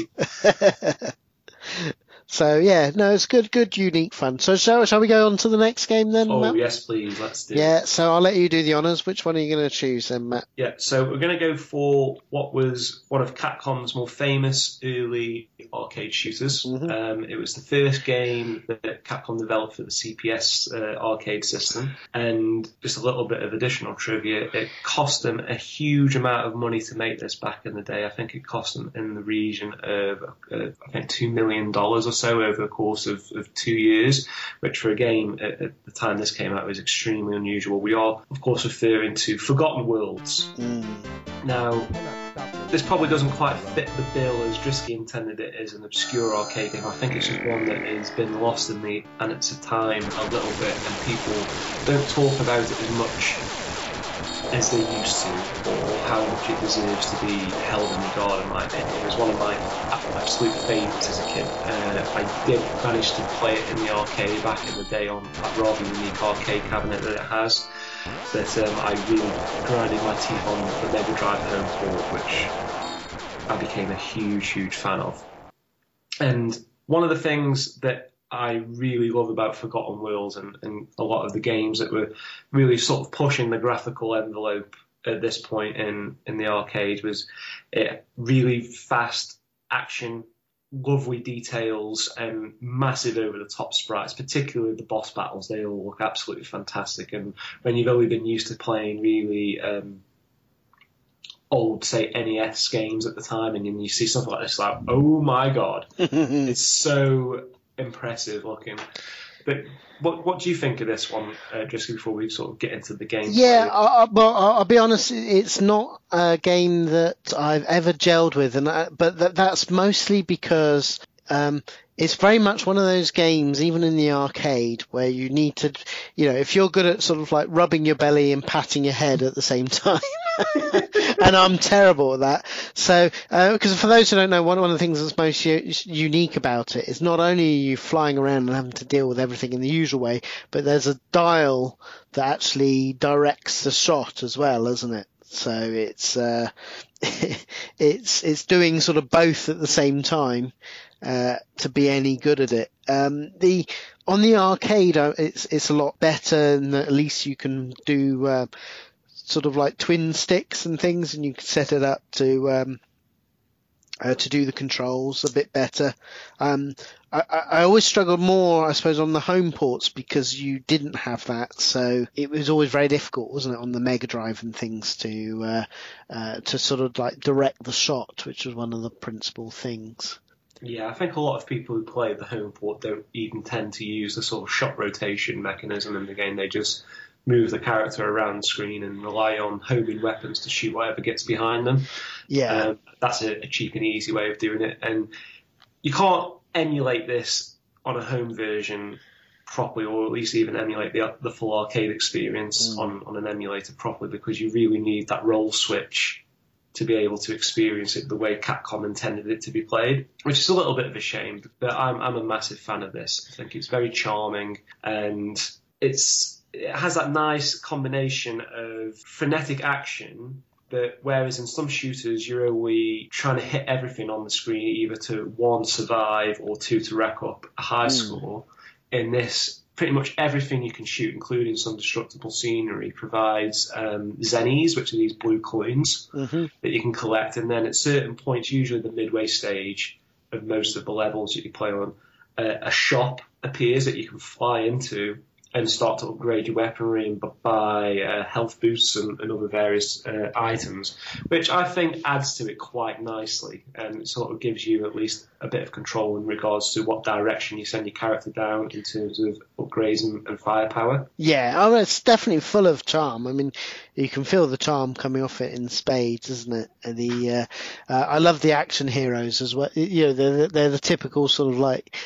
So yeah, no, it's good, unique fun. So shall we go on to the next game then, Oh, Matt? yes, please, let's do it. Yeah, so I'll let you do the honours. Which one are you going to choose then, Matt? Yeah, so we're going to go for what was one of Capcom's more famous early arcade shooters. It was the first game that Capcom developed for the CPS arcade system. And just a little bit of additional trivia, it cost them a huge amount of money to make this back in the day. I think it cost them in the region of, I think, $2 million or so over the course of 2 years, which for a game at the time this came out was extremely unusual. We are, of course, referring to Forgotten Worlds. Now, this probably doesn't quite fit the bill as Drisky intended it as an obscure arcade game. I think it's just one that has been lost in the annals of time a little bit, and people don't talk about it as much as they used to, or how much it deserves to be held in regard, in my opinion. It was one of my absolute favourites as a kid. I did manage to play it in the arcade back in the day on that rather unique arcade cabinet that it has. But I really grinded my teeth on the Mega Drive home port, which I became a huge fan of. And one of the things that I really love about Forgotten Worlds and a lot of the games that were really sort of pushing the graphical envelope at this point in the arcade was really fast action, lovely details, and massive over-the-top sprites, particularly the boss battles. They all look absolutely fantastic. And when you've only been used to playing really old, say, NES games at the time, and then you see something like this, like, oh my god, it's so impressive looking. But what do you think of this one, just before we sort of get into the game? Yeah, I'll be honest, it's not a game that I've ever gelled with, but that's mostly because it's very much one of those games, even in the arcade, where you need to, if you're good at sort of like rubbing your belly and patting your head at the same time. And I'm terrible at that. So, because for those who don't know, one of the things that's most unique about it is not only are you flying around and having to deal with everything in the usual way, but there's a dial that actually directs the shot as well, isn't it? So it's it's doing sort of both at the same time to be any good at it. On the arcade, it's a lot better, and at least you can do sort of like twin sticks and things, and you can set it up to do the controls a bit better. I always struggled more, I suppose, on the home ports because you didn't have that, so it was always very difficult, wasn't it, on the Mega Drive and things to sort of like direct the shot, which was one of the principal things. Yeah, I think a lot of people who play the home port don't even tend to use the sort of shot rotation mechanism in the game. They just move the character around the screen and rely on homing weapons to shoot whatever gets behind them. Yeah. That's a cheap and easy way of doing it. And you can't emulate this on a home version properly, or at least even emulate the full arcade experience on an emulator properly, because you really need that roll switch to be able to experience it the way Capcom intended it to be played, which is a little bit of a shame. But I'm a massive fan of this. I think it's very charming, and it has that nice combination of frenetic action, but whereas in some shooters you're only trying to hit everything on the screen, either to 1, survive, or 2, to rack up a high score, in this, pretty much everything you can shoot, including some destructible scenery, provides zennies, which are these blue coins that you can collect. And then at certain points, usually the midway stage of most of the levels that you play on, a shop appears that you can fly into and start to upgrade your weaponry and buy health boosts and other various items, which I think adds to it quite nicely, and it sort of gives you at least a bit of control in regards to what direction you send your character down in terms of upgrades and firepower. Yeah, it's definitely full of charm. I mean, you can feel the charm coming off it in spades, isn't it? And I love the action heroes as well. They're the typical sort of like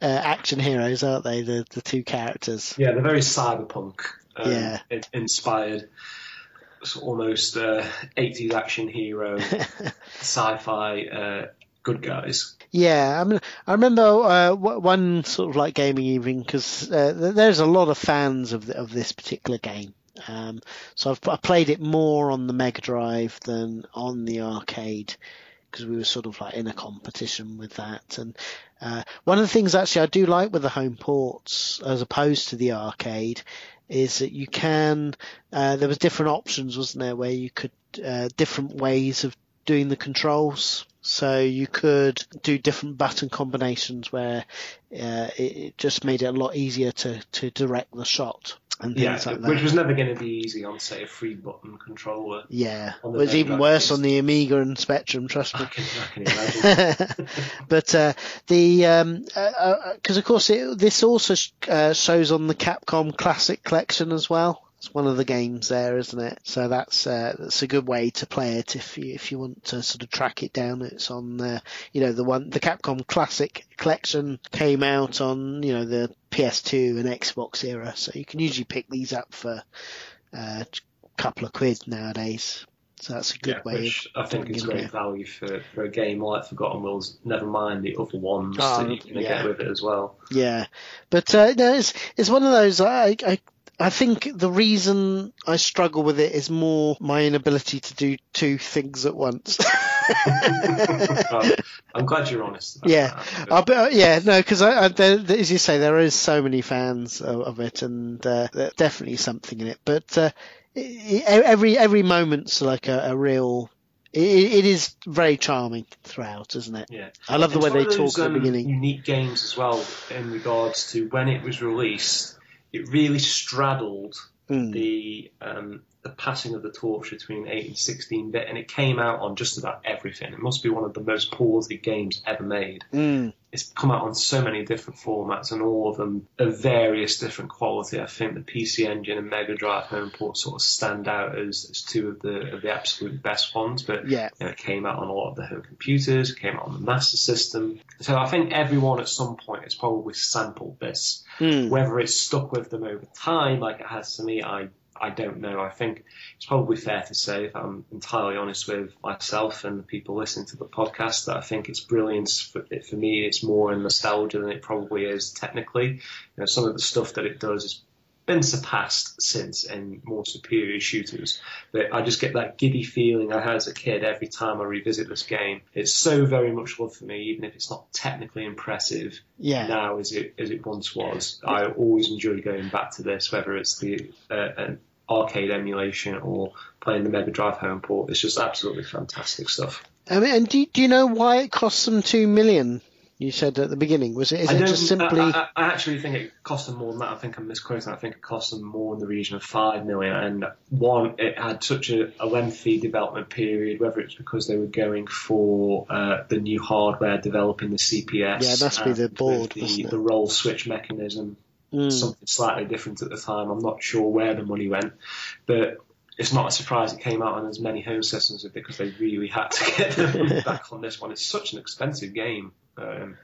action heroes, aren't they? The two characters. Yeah, they're very cyberpunk Yeah. inspired. It's almost 80s action hero, sci-fi good guys. Yeah, I mean, I remember one sort of like gaming evening, because there's a lot of fans of this particular game. So I played it more on the Mega Drive than on the arcade, because we were sort of like in a competition with that. And one of the things actually I do like with the home ports as opposed to the arcade is that you can, there was different options, wasn't there, where you could, different ways of doing the controls. So you could do different button combinations where it just made it a lot easier to direct the shot and things like that. Which was never going to be easy on, say, a 3-button controller. Yeah, it was even worse on the Amiga and Spectrum, trust me. I can imagine. But because of course this also shows on the Capcom Classic Collection as well. It's one of the games there, isn't it? So that's a good way to play it if you want to sort of track it down. It's on the Capcom Classic Collection came out on the PS2 and Xbox era, so you can usually pick these up for a couple of quid nowadays. So that's a good way. Which I think is great value for a game like Forgotten Worlds. Never mind the other ones that you can get with it as well. Yeah, but no, it's one of those. I think the reason I struggle with it is more my inability to do two things at once. I'm glad you're honest about that. Because as you say, there is so many fans of it, and there's definitely something in it. But every moment's like a real. It is very charming throughout, isn't it? Yeah, I love the way they talk at the beginning. Unique games as well in regards to when it was released. It really straddled the passing of the torch between 8 and 16-bit, and it came out on just about everything. It must be one of the most ported games ever made. It's come out on so many different formats, and all of them of various different quality. I think the PC Engine and Mega Drive home port sort of stand out as two of the absolute best ones. But it came out on a lot of the home computers, it came out on the Master System. So I think everyone at some point has probably sampled this. Whether it's stuck with them over time, like it has to me, I don't know. I think it's probably fair to say, if I'm entirely honest with myself and the people listening to the podcast, that I think it's brilliant. For me, it's more in nostalgia than it probably is technically. Some of the stuff that it does has been surpassed since in more superior shooters. But I just get that giddy feeling I had as a kid every time I revisit this game. It's so very much love for me, even if it's not technically impressive now as it once was. I always enjoy going back to this, whether it's the an arcade emulation or playing the Mega Drive home port. It's just absolutely fantastic stuff. I mean, and do you know why it cost them $2 million? You said at the beginning, is it just simply? I actually think it cost them more than that. I think I'm misquoting. I think it cost them more in the region of $5 million. And one, it had such a lengthy development period. Whether it's because they were going for the new hardware, developing the CPS. Yeah, it must be the board, the roll switch mechanism. Something slightly different at the time. I'm not sure where the money went, but it's not a surprise it came out on as many home systems because they really had to get the money back on this one. It's such an expensive game. I'm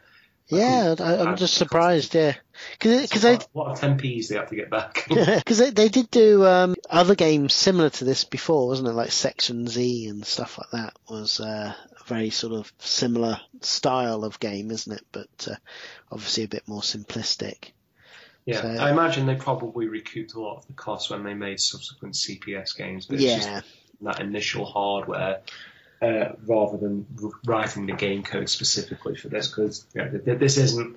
just surprised, because what 10p's they have to get back. Because they did do other games similar to this before, wasn't it? Like Section Z and stuff like that was a very sort of similar style of game, isn't it? But obviously a bit more simplistic. Yeah, so, I imagine they probably recouped a lot of the costs when they made subsequent CPS games. But it's just that initial hardware. Rather than writing the game code specifically for this, because this isn't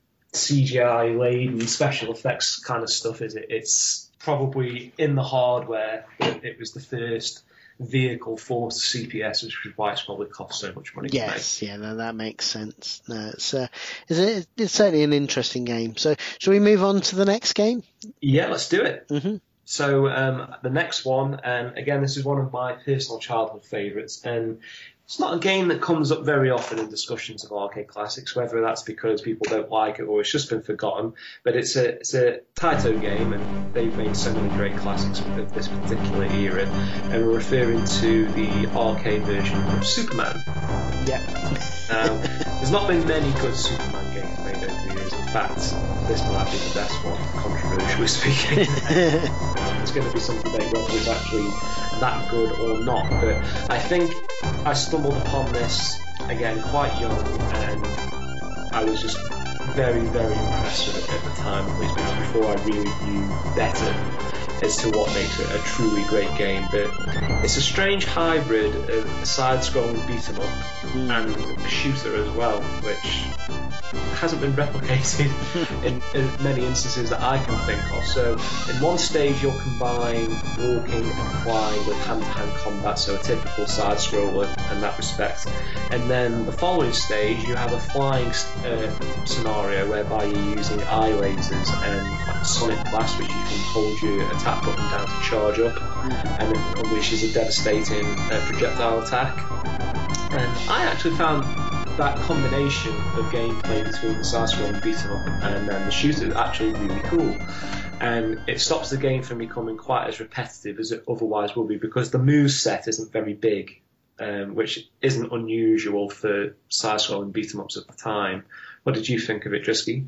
CGI laden special effects kind of stuff, is it? It's probably in the hardware. It was the first vehicle for CPS, which is why it's probably cost so much money. Yes, that makes sense. No, it's certainly an interesting game. So, shall we move on to the next game? Yeah, let's do it. Mm-hmm. So the next one, and again, this is one of my personal childhood favourites, and it's not a game that comes up very often in discussions of arcade classics, whether that's because people don't like it or it's just been forgotten, but it's a Taito game, and they've made so many great classics of this particular era, and we're referring to the arcade version of Superman. Yeah. There's not been many good Superman games made over the years, fact, this might be the best one, controversially speaking. It's going to be some debate whether it's actually that good or not, but I think I stumbled upon this, again, quite young, and I was just very, very impressed with it at the time, at least before I really knew better as to what makes it a truly great game. But it's a strange hybrid of a side-scrolling beat-em-up and a shooter as well, which hasn't been replicated in many instances that I can think of. So in one stage you'll combine walking and flying with hand-to-hand combat, so a typical side-scroller in that respect. And then the following stage you have a flying scenario whereby you're using eye lasers and like a sonic blast, which you can hold your attack button down to charge up, and it unleashes a devastating projectile attack. And I actually found that combination of gameplay between the side-scrolling beat-em-up and then the shooter actually really cool. And it stops the game from becoming quite as repetitive as it otherwise will be, because the move set isn't very big, which isn't unusual for side-scrolling beat-em-ups at the time. What did you think of it, Drisky?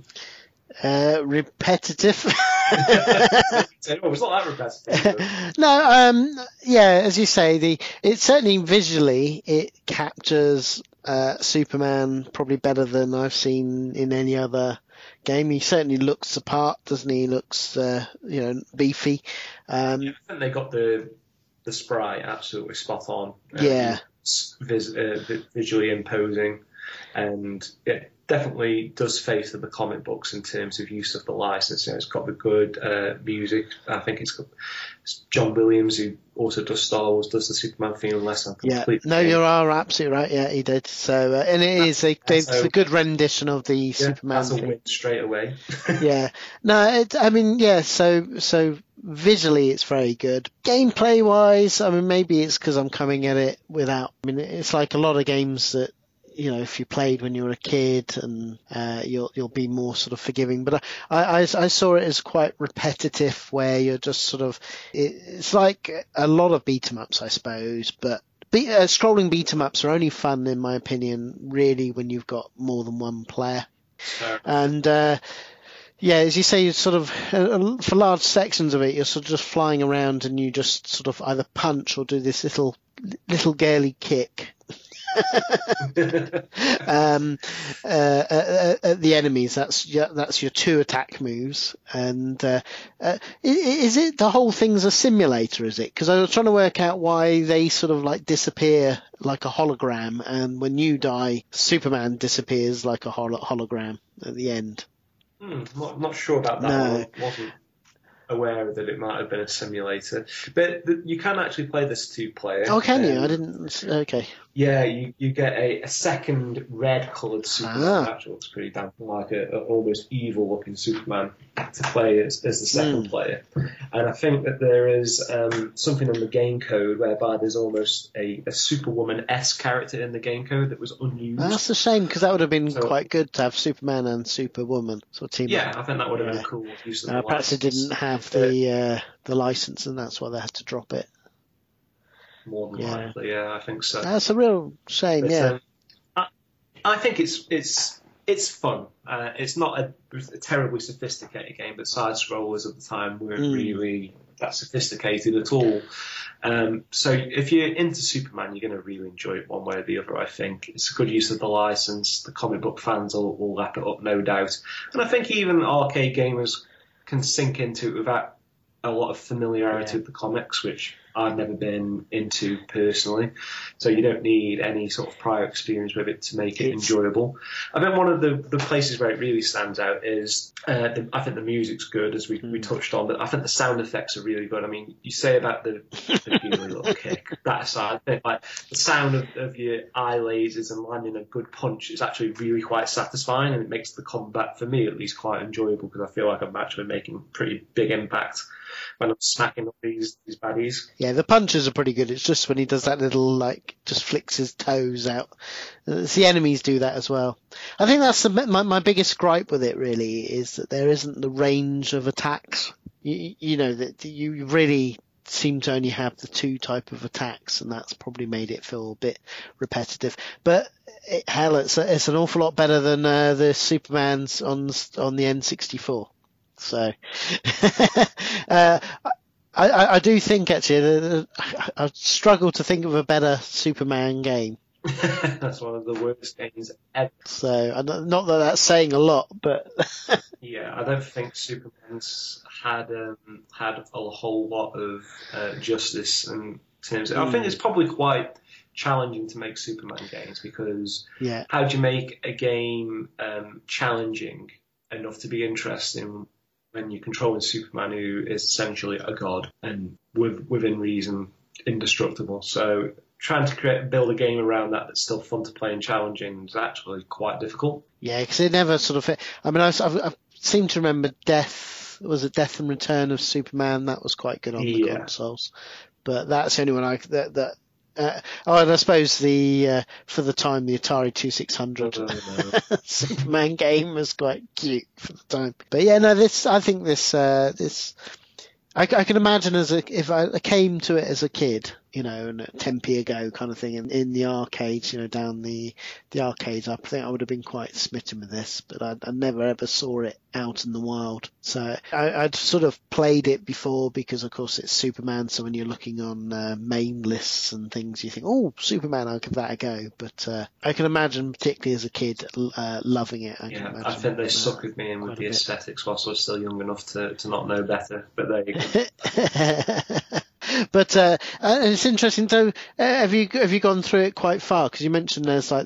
Repetitive. Well, it's not that repetitive. No, yeah, as you say, it certainly visually it captures Superman probably better than I've seen in any other game. He certainly looks the part, doesn't he? He looks, beefy. I think they got the sprite absolutely spot on. Yeah. Visually imposing, and it definitely does face to the comic books in terms of use of the license. It's got the good music. I think it's John Williams, who also does Star Wars, does the Superman theme, unless I'm completely... Yeah, no, you are absolutely right. Yeah, he did. So, and it is a good rendition of the Superman that's a win straight away. Yeah. No, so visually it's very good. Gameplay wise, I mean, maybe it's because I'm coming at it without... I mean, it's like a lot of games that, if you played when you were a kid, and you'll be more sort of forgiving. But I saw it as quite repetitive, where you're just sort of, it's like a lot of beat 'em ups, I suppose. But scrolling beat 'em ups are only fun, in my opinion, really when you've got more than one player. Sure. And yeah, as you say, sort of for large sections of it, you're sort of just flying around, and you just sort of either punch or do this little girly kick. At the enemies, that's your 2 attack moves. And is it the whole thing's a simulator? Is it? Because I was trying to work out why they sort of like disappear like a hologram, and when you die, Superman disappears like a hologram at the end. Not sure about that. No. I wasn't aware that it might have been a simulator, but you can actually play this 2-player. Oh, can you? I didn't. Okay. Yeah, you get a second red-coloured Superman. Actually, looks pretty damn like a almost evil-looking Superman to play as the second player. And I think that there is something in the game code whereby there's almost a Superwoman-esque character in the game code that was unused. That's a shame, because that would have been quite good to have Superman and Superwoman sort of team. Yeah, I think that would have been cool. Perhaps it didn't have the license, and that's why they had to drop it. More than likely, yeah, I think so. That's a real shame, yeah. I think it's fun. It's not a terribly sophisticated game, but side scrollers at the time weren't really that sophisticated at all. So if you're into Superman, you're going to really enjoy it one way or the other. I think it's a good use of the license. The comic book fans will lap it up, no doubt. And I think even arcade gamers can sink into it without a lot of familiarity with the comics, which I've never been into personally. So you don't need any sort of prior experience with it to make it enjoyable. I think one of the places where it really stands out is I think the music's good, as we touched on, but I think the sound effects are really good. I mean, you say about the little kick, that aside, I think like the sound of your eye lasers and landing a good punch is actually really quite satisfying, and it makes the combat, for me at least, quite enjoyable, because I feel like I'm actually making pretty big impact when I'm smacking up these baddies. Yeah, the punches are pretty good. It's just when he does that little, like, just flicks his toes out. The enemies do that as well. I think that's my biggest gripe with it, really, is that there isn't the range of attacks. You know, that you really seem to only have the 2 type of attacks, and that's probably made it feel a bit repetitive. But it's an awful lot better than the Supermans on the N64. So I do think actually I struggle to think of a better Superman game. That's one of the worst games ever. So, not that that's saying a lot, but yeah, I don't think Superman's had a whole lot of justice in terms of, I think it's probably quite challenging to make Superman games, because how do you make a game challenging enough to be interesting when you're controlling Superman, who is essentially a god and within reason indestructible? So trying to build a game around that's still fun to play and challenging is actually quite difficult. Yeah, because it never sort of. I mean, I seem to remember Death and Return of Superman. That was quite good on the consoles, but that's the only one and I suppose for the time the Atari 2600 Superman game was quite cute for the time. But yeah, no, I think this I can imagine if I came to it as a kid, and a 10p ago kind of thing in the arcades, down the arcades, I think I would have been quite smitten with this, but I never ever saw it out in the wild. So I'd sort of played it before because, of course, it's Superman. So when you're looking on main lists and things, you think, oh, Superman, I'll give that a go. But I can imagine, particularly as a kid, loving it. I think they suckered me in with the aesthetics whilst I was still young enough to not know better. But there you go. But it's interesting. So, have you gone through it quite far? Because you mentioned there's like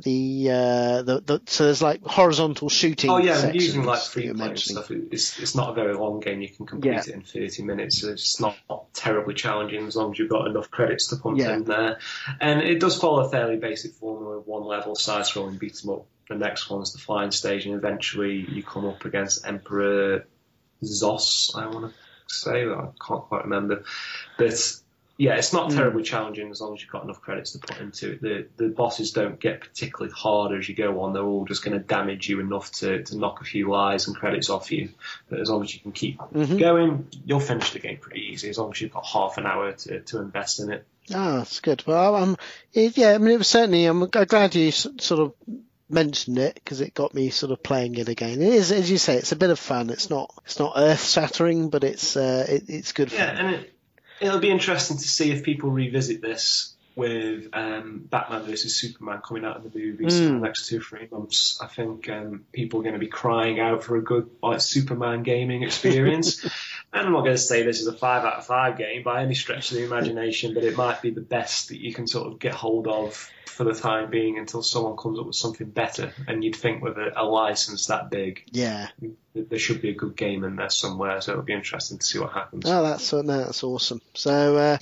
so there's like horizontal shooting. Oh yeah, sections, using like free play and stuff. It's not a very long game. You can complete it in 30 minutes. So it's not terribly challenging as long as you've got enough credits to pump in there. And it does follow a fairly basic formula of one level, side-scrolling, beat 'em up. The next one's the flying stage, and eventually you come up against Emperor Zos. I want to say that, I can't quite remember, but yeah, it's not terribly challenging as long as you've got enough credits to put into it. The bosses don't get particularly harder as you go on. They're all just going to damage you enough to knock a few lives and credits off you. But as long as you can keep going, you'll finish the game pretty easy, as long as you've got half an hour to invest in it. Oh, that's good. Well, it was certainly, I'm glad you sort of mentioned it, because it got me sort of playing it again. It is, as you say, it's a bit of fun. It's not earth-shattering, but it's good fun. Yeah, and it'll be interesting to see if people revisit this with Batman vs Superman coming out in the movies in the next 2 or 3 months. I think people are going to be crying out for a good Superman gaming experience. And I'm not going to say this is a 5 out of 5 game by any stretch of the imagination, but it might be the best that you can sort of get hold of for the time being until someone comes up with something better. And you'd think with a license that big, there should be a good game in there somewhere. So it'll be interesting to see what happens. Oh, that's awesome. So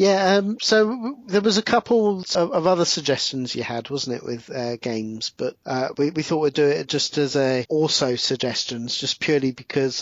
so there was a couple of other suggestions you had, wasn't it, with games? But we thought we'd do it just as also suggestions, just purely because.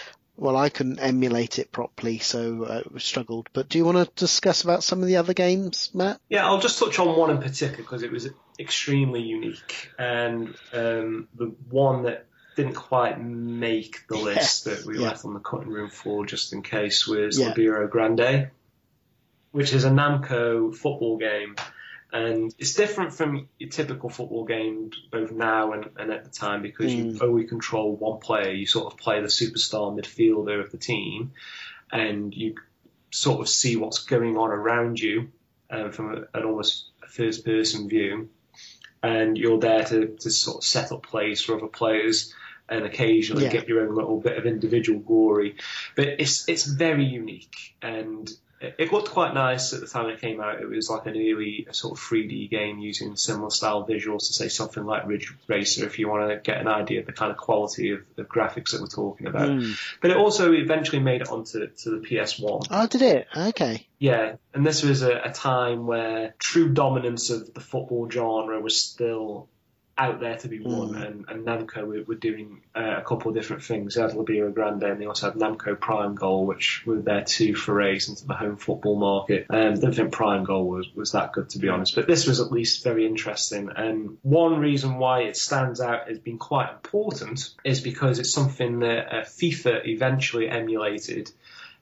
I couldn't emulate it properly, so we struggled. But do you want to discuss about some of the other games, Matt? Yeah, I'll just touch on one in particular because it was extremely unique. And the one that didn't quite make the list that we left on the cutting room floor just in case was Libero Grande, which is a Namco football game. And it's different from your typical football game, both now and at the time, because you only control one player. You sort of play the superstar midfielder of the team, and you sort of see what's going on around you from an almost first-person view. And you're there to sort of set up plays for other players and occasionally get your own little bit of individual glory. But it's very unique, and it looked quite nice at the time it came out. It was like an early sort of 3D game using similar style visuals to say something like Ridge Racer, if you want to get an idea of the kind of quality of graphics that we're talking about. But it also eventually made it onto the PS1. Oh, did it? Okay. Yeah, and this was a time where true dominance of the football genre was still out there to be won, and Namco were doing a couple of different things. They had Libero Grande, and they also had Namco Prime Goal, which were their 2 forays into the home football market. I don't think Prime Goal was that good, to be honest, but this was at least very interesting. And one reason why it stands out as being quite important is because it's something that FIFA eventually emulated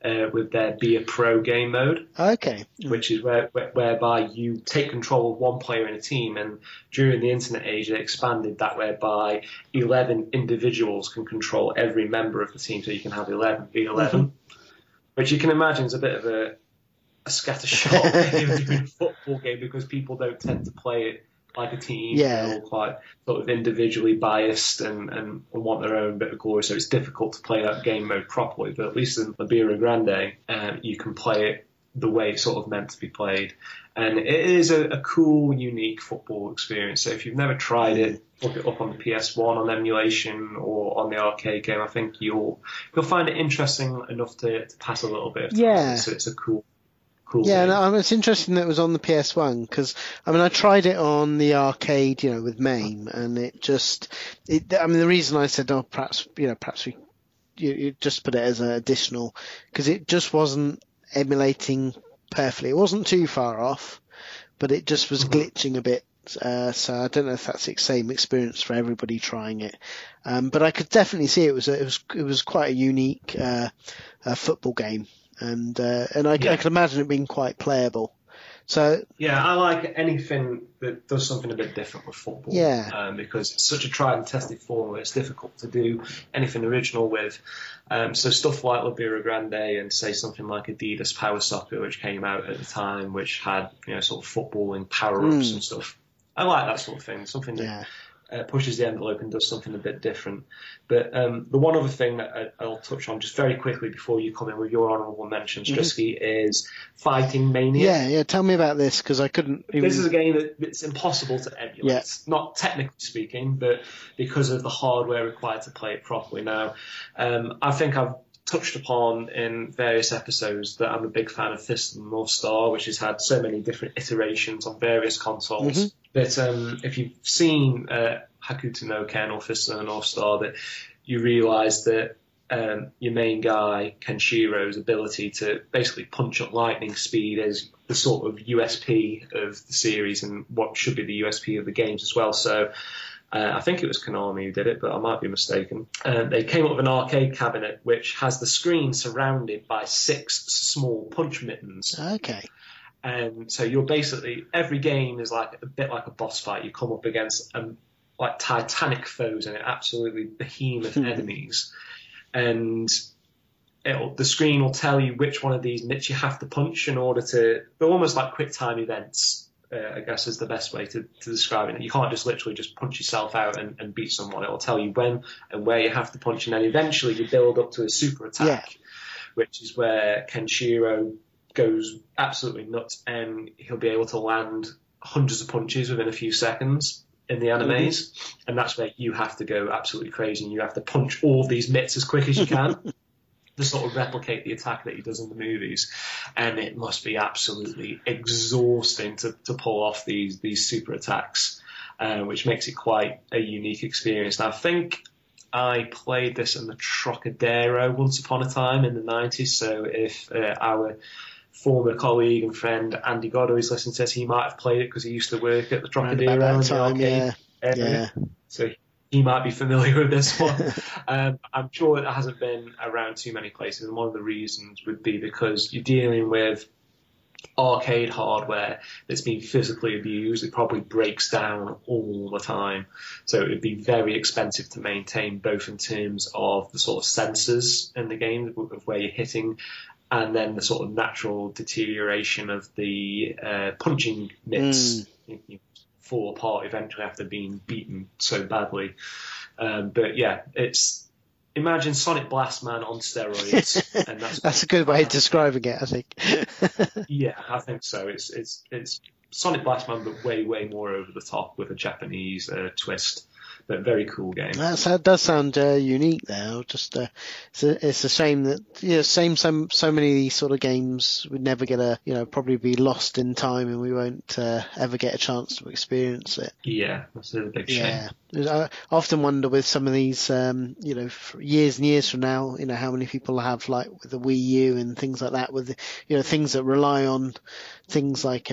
with their Be a Pro game mode. Okay. Which is whereby you take control of one player in a team, and during the internet age they expanded that whereby 11 individuals can control every member of the team, so you can have 11 v11, which you can imagine is a bit of a scattershot way of doing a football game, because people don't tend to play it like a team. Yeah. They're all quite sort of individually biased and want their own bit of glory, so it's difficult to play that game mode properly. But at least in La Birra Grande, you can play it the way it's sort of meant to be played. And it is a cool, unique football experience. So if you've never tried it, look it up on the PS1 on emulation or on the arcade game. I think you'll find it interesting enough to pass a little bit of time. Yeah. So it's a cool yeah, game. no, it's interesting that it was on the PS1, because I tried it on the arcade, with MAME, and the reason I said, perhaps we you just put it as an additional, because it just wasn't emulating perfectly. It wasn't too far off, but it just was glitching a bit. So I don't know if that's the same experience for everybody trying it. But I could definitely see it was quite a unique football game. And I can imagine it being quite playable. So yeah, I like anything that does something a bit different with football. Yeah. Because it's such a tried and tested formula, it's difficult to do anything original with. So stuff like La Birra Grande and say something like Adidas Power Soccer, which came out at the time, which had sort of footballing power-ups and stuff. I like that sort of thing. Something that pushes the envelope and does something a bit different. But the one other thing that I'll touch on just very quickly before you come in with your honourable mentions, Drisky, is Fighting Mania. Yeah. Tell me about this, because I couldn't. This is a game that's impossible to emulate. Yeah. Not technically speaking, but because of the hardware required to play it properly. Now, I think I've touched upon in various episodes that I'm a big fan of Fist of the North Star, which has had so many different iterations on various consoles. But if you've seen Hakuto no Ken or Fist of the North Star, that you realise that your main guy, Kenshiro's ability to basically punch at lightning speed is the sort of USP of the series, and what should be the USP of the games as well. So I think it was Konami who did it, but I might be mistaken. They came up with an arcade cabinet which has the screen surrounded by 6 small punch mittens. Okay. And so you're basically, every game is like a bit like a boss fight. You come up against like titanic foes and absolutely behemoth enemies. And the screen will tell you which one of these mitts you have to punch in order to, they're almost like quick time events, I guess is the best way to describe it. You can't just literally just punch yourself out and beat someone. It will tell you when and where you have to punch, and then eventually you build up to a super attack, which is where Kenshiro goes absolutely nuts, and he'll be able to land hundreds of punches within a few seconds in the animes, and that's where you have to go absolutely crazy, and you have to punch all of these mitts as quick as you can to sort of replicate the attack that he does in the movies. And it must be absolutely exhausting to pull off these super attacks, which makes it quite a unique experience. And I think I played this in the Trocadero once upon a time in the 90s, so if our former colleague and friend Andy Goddo is listening to this, he might have played it because he used to work at the Trocadero area. So he might be familiar with this one. I'm sure it hasn't been around too many places, and one of the reasons would be because you're dealing with arcade hardware that's been physically abused. It probably breaks down all the time, so it would be very expensive to maintain, both in terms of the sort of sensors in the game of where you're hitting, and then the sort of natural deterioration of the punching mitts. You fall apart eventually after being beaten so badly. But yeah, imagine Sonic Blast Man on steroids. And that's a good way of describing it, I think. Yeah, I think so. It's Sonic Blast Man, but way, way more over the top with a Japanese twist. But very cool game. That does sound unique there. Just it's a shame that so many of these sort of games would never get probably be lost in time, and we won't ever get a chance to experience it. Yeah, that's a big shame. I often wonder with some of these, years and years from now, how many people have, like with the Wii U and things like that, with things that rely on things like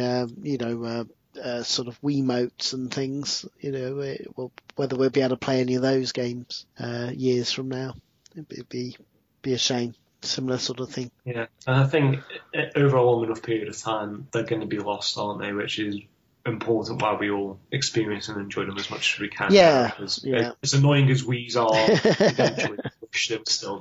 sort of Wiimotes and things, whether we'll be able to play any of those games years from now. It'd be a shame. similar sort of thing. Yeah, and I think over a long enough period of time, they're going to be lost, aren't they? Which is important while we all experience and enjoy them as much as we can. Yeah, as annoying as we are, eventually wish they were still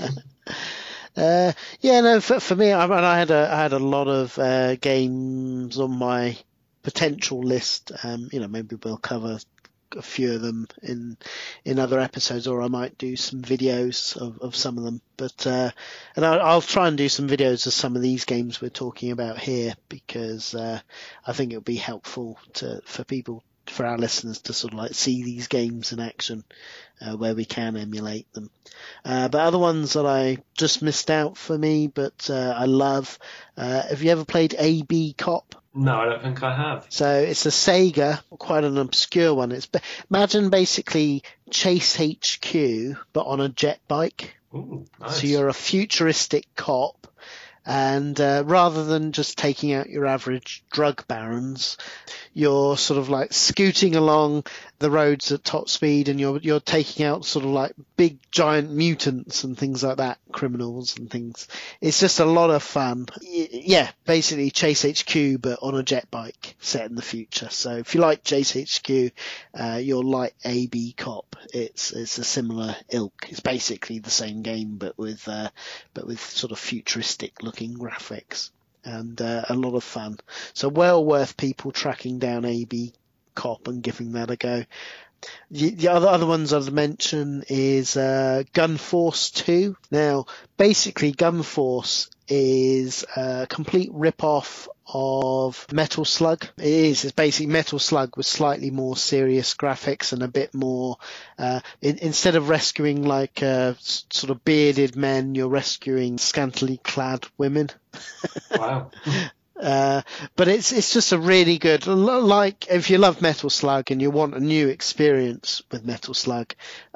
there. For me, I had a lot of games on my potential list. Maybe we'll cover a few of them in other episodes, or I might do some videos of some of them. But and I'll try and do some videos of some of these games we're talking about here, because I think it'll be helpful for our listeners to sort of like see these games in action where we can emulate them. But other ones that I just missed out for me, but I love. Have you ever played AB Cop? No, I don't think I have. So it's a Sega, quite an obscure one. Imagine basically Chase HQ, but on a jet bike. Ooh, nice. So you're a futuristic cop, and rather than just taking out your average drug barons, you're sort of like scooting along the roads at top speed, and you're taking out sort of like big giant mutants and things like that, criminals and things. It's just a lot of fun. Yeah, basically Chase HQ, but on a jet bike set in the future. So if you like Chase HQ, you'll like AB Cop. It's a similar ilk. It's basically the same game, but with sort of futuristic looking graphics, and a lot of fun. So well worth people tracking down AB Cop and giving that a go. The other ones I'd mention is Gunforce 2. Now, basically, Gunforce is a complete rip-off of Metal Slug. It's basically Metal Slug with slightly more serious graphics and a bit more. Instead of rescuing like sort of bearded men, you're rescuing scantily clad women. Wow. But it's just a really good, like if you love Metal Slug and you want a new experience with Metal Slug,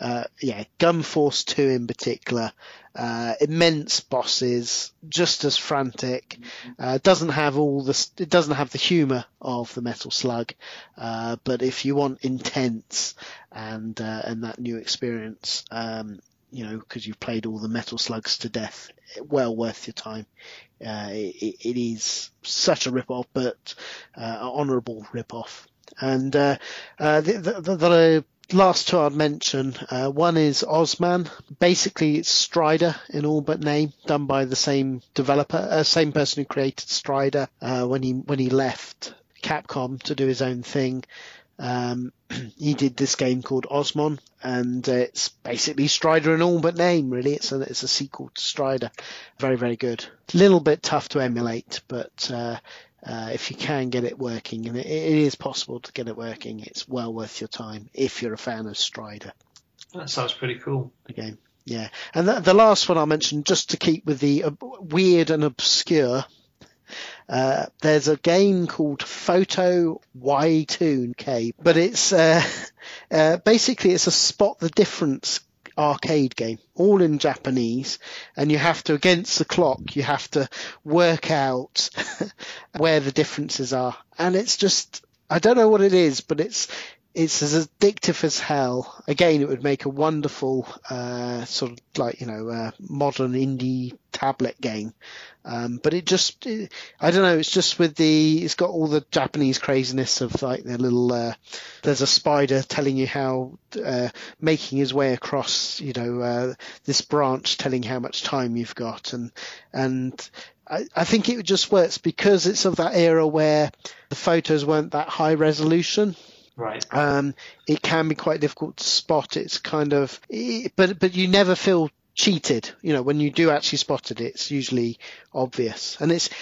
Gunforce 2 in particular, immense bosses, just as frantic, doesn't have the humour of the Metal Slug, but if you want intense and that new experience, because you've played all the Metal Slugs to death, well worth your time. It is such a rip-off, but honourable rip-off. And the last two I'd mention, one is Ozman. Basically, it's Strider in all but name, done by the same developer, same person who created Strider when he left Capcom to do his own thing. He did this game called Osmon, and it's basically Strider in all but name, really. It's a sequel to Strider. Very, very good. A little bit tough to emulate, but if you can get it working, and it is possible to get it working, it's well worth your time if you're a fan of Strider. That sounds pretty cool. The game, yeah. And the last one I'll mention, just to keep with the weird and obscure, there's a game called Photo Y2K, but it's basically it's a spot the difference arcade game, all in Japanese, and you have to, against the clock, you have to work out where the differences are, and it's just, I don't know what it is, but it's as addictive as hell. Again, it would make a wonderful sort of like modern indie tablet game. But I don't know, it's just it's got all the Japanese craziness of like their little, there's a spider telling you how, making his way across, this branch, telling how much time you've got. And I think it just works because it's of that era where the photos weren't that high resolution. Right. It can be quite difficult to spot. It's kind of, but you never feel cheated. When you do actually spot it, it's usually obvious. And it's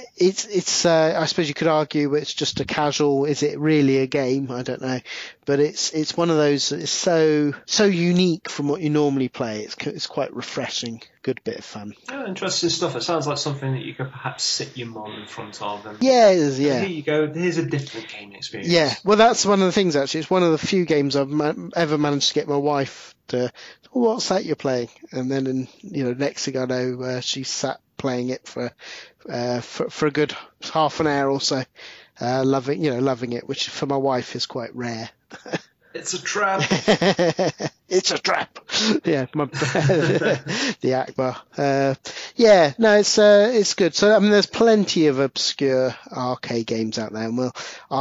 I suppose you could argue it's just a casual. Is it really a game? I don't know. But it's one of those that is so unique from what you normally play. It's quite refreshing. Good bit of fun. Oh, interesting stuff. It sounds like something that you could perhaps sit your mum in front of. And yeah, it is, yeah. Here you go. Here's a different gaming experience. Yeah, well, that's one of the things, actually. It's one of the few games I've ever managed to get my wife to, what's that you're playing? And then, next thing I know, she sat playing it for a good half an hour or so, loving it, which for my wife is quite rare. It's a trap. It's a trap. Yeah, the Akbar. No, it's good. So I mean, there's plenty of obscure arcade games out there, and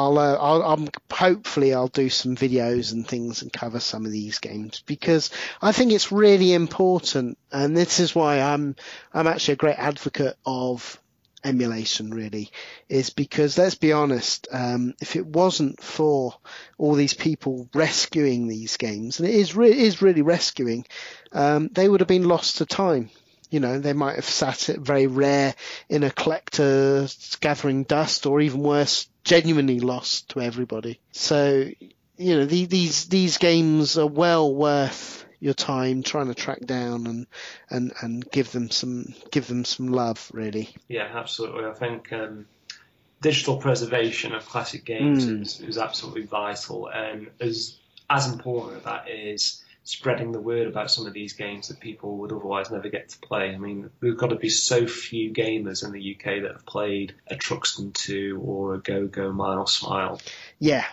hopefully I'll do some videos and things and cover some of these games, because I think it's really important, and this is why I'm actually a great advocate of emulation, really, is because, let's be honest, if it wasn't for all these people rescuing these games, and it is really rescuing, they would have been lost to time. You know, they might have sat at very rare in a collector gathering dust, or even worse, genuinely lost to everybody. So, you know, these games are well worth your time trying to track down and give them some love, really. Yeah, absolutely. I think digital preservation of classic games is absolutely vital, and as important as that is spreading the word about some of these games that people would otherwise never get to play. I mean, we've got to be so few gamers in the UK that have played a Truxton 2 or a Go-Go Mile Smile. Yeah.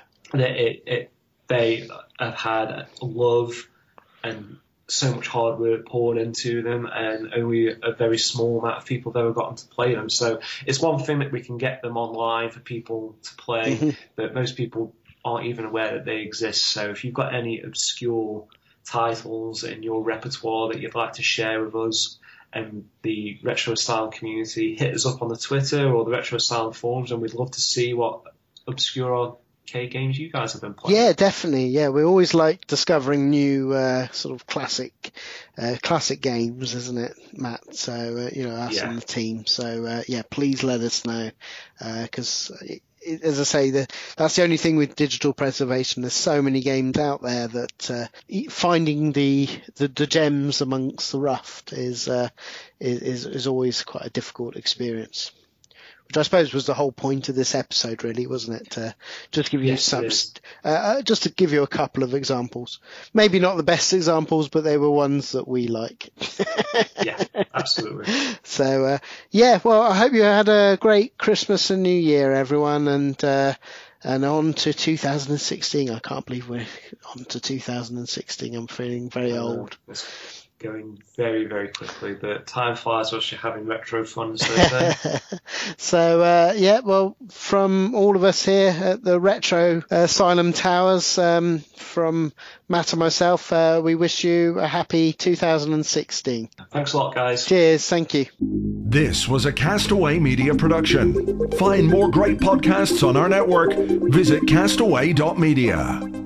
They have had love and so much hard work poured into them, and only a very small amount of people have ever gotten to play them. So it's one thing that we can get them online for people to play, but most people aren't even aware that they exist. So if you've got any obscure titles in your repertoire that you'd like to share with us and the Retro Asylum community, hit us up on the Twitter or the Retro Asylum forums, and we'd love to see what obscure arcade games you guys have been playing. Yeah, definitely. Yeah, we always like discovering new sort of classic games, isn't it, Matt? So us and the team. So please let us know, because as I say, that's the only thing with digital preservation. There's so many games out there that finding the gems amongst the rough is always quite a difficult experience. Which I suppose was the whole point of this episode, really, wasn't it? To just give you just to give you a couple of examples. Maybe not the best examples, but they were ones that we like. Yeah, absolutely. So, well, I hope you had a great Christmas and New Year, everyone, and on to 2016. I can't believe we're on to 2016. I'm feeling very old. Going very, very quickly, but time flies whilst you're having retro fun. So, well, from all of us here at the Retro Asylum Towers, from Matt and myself, we wish you a happy 2016. Thanks a lot, guys. Cheers. Thank you. This was a Castaway Media production. Find more great podcasts on our network. Visit castaway.media.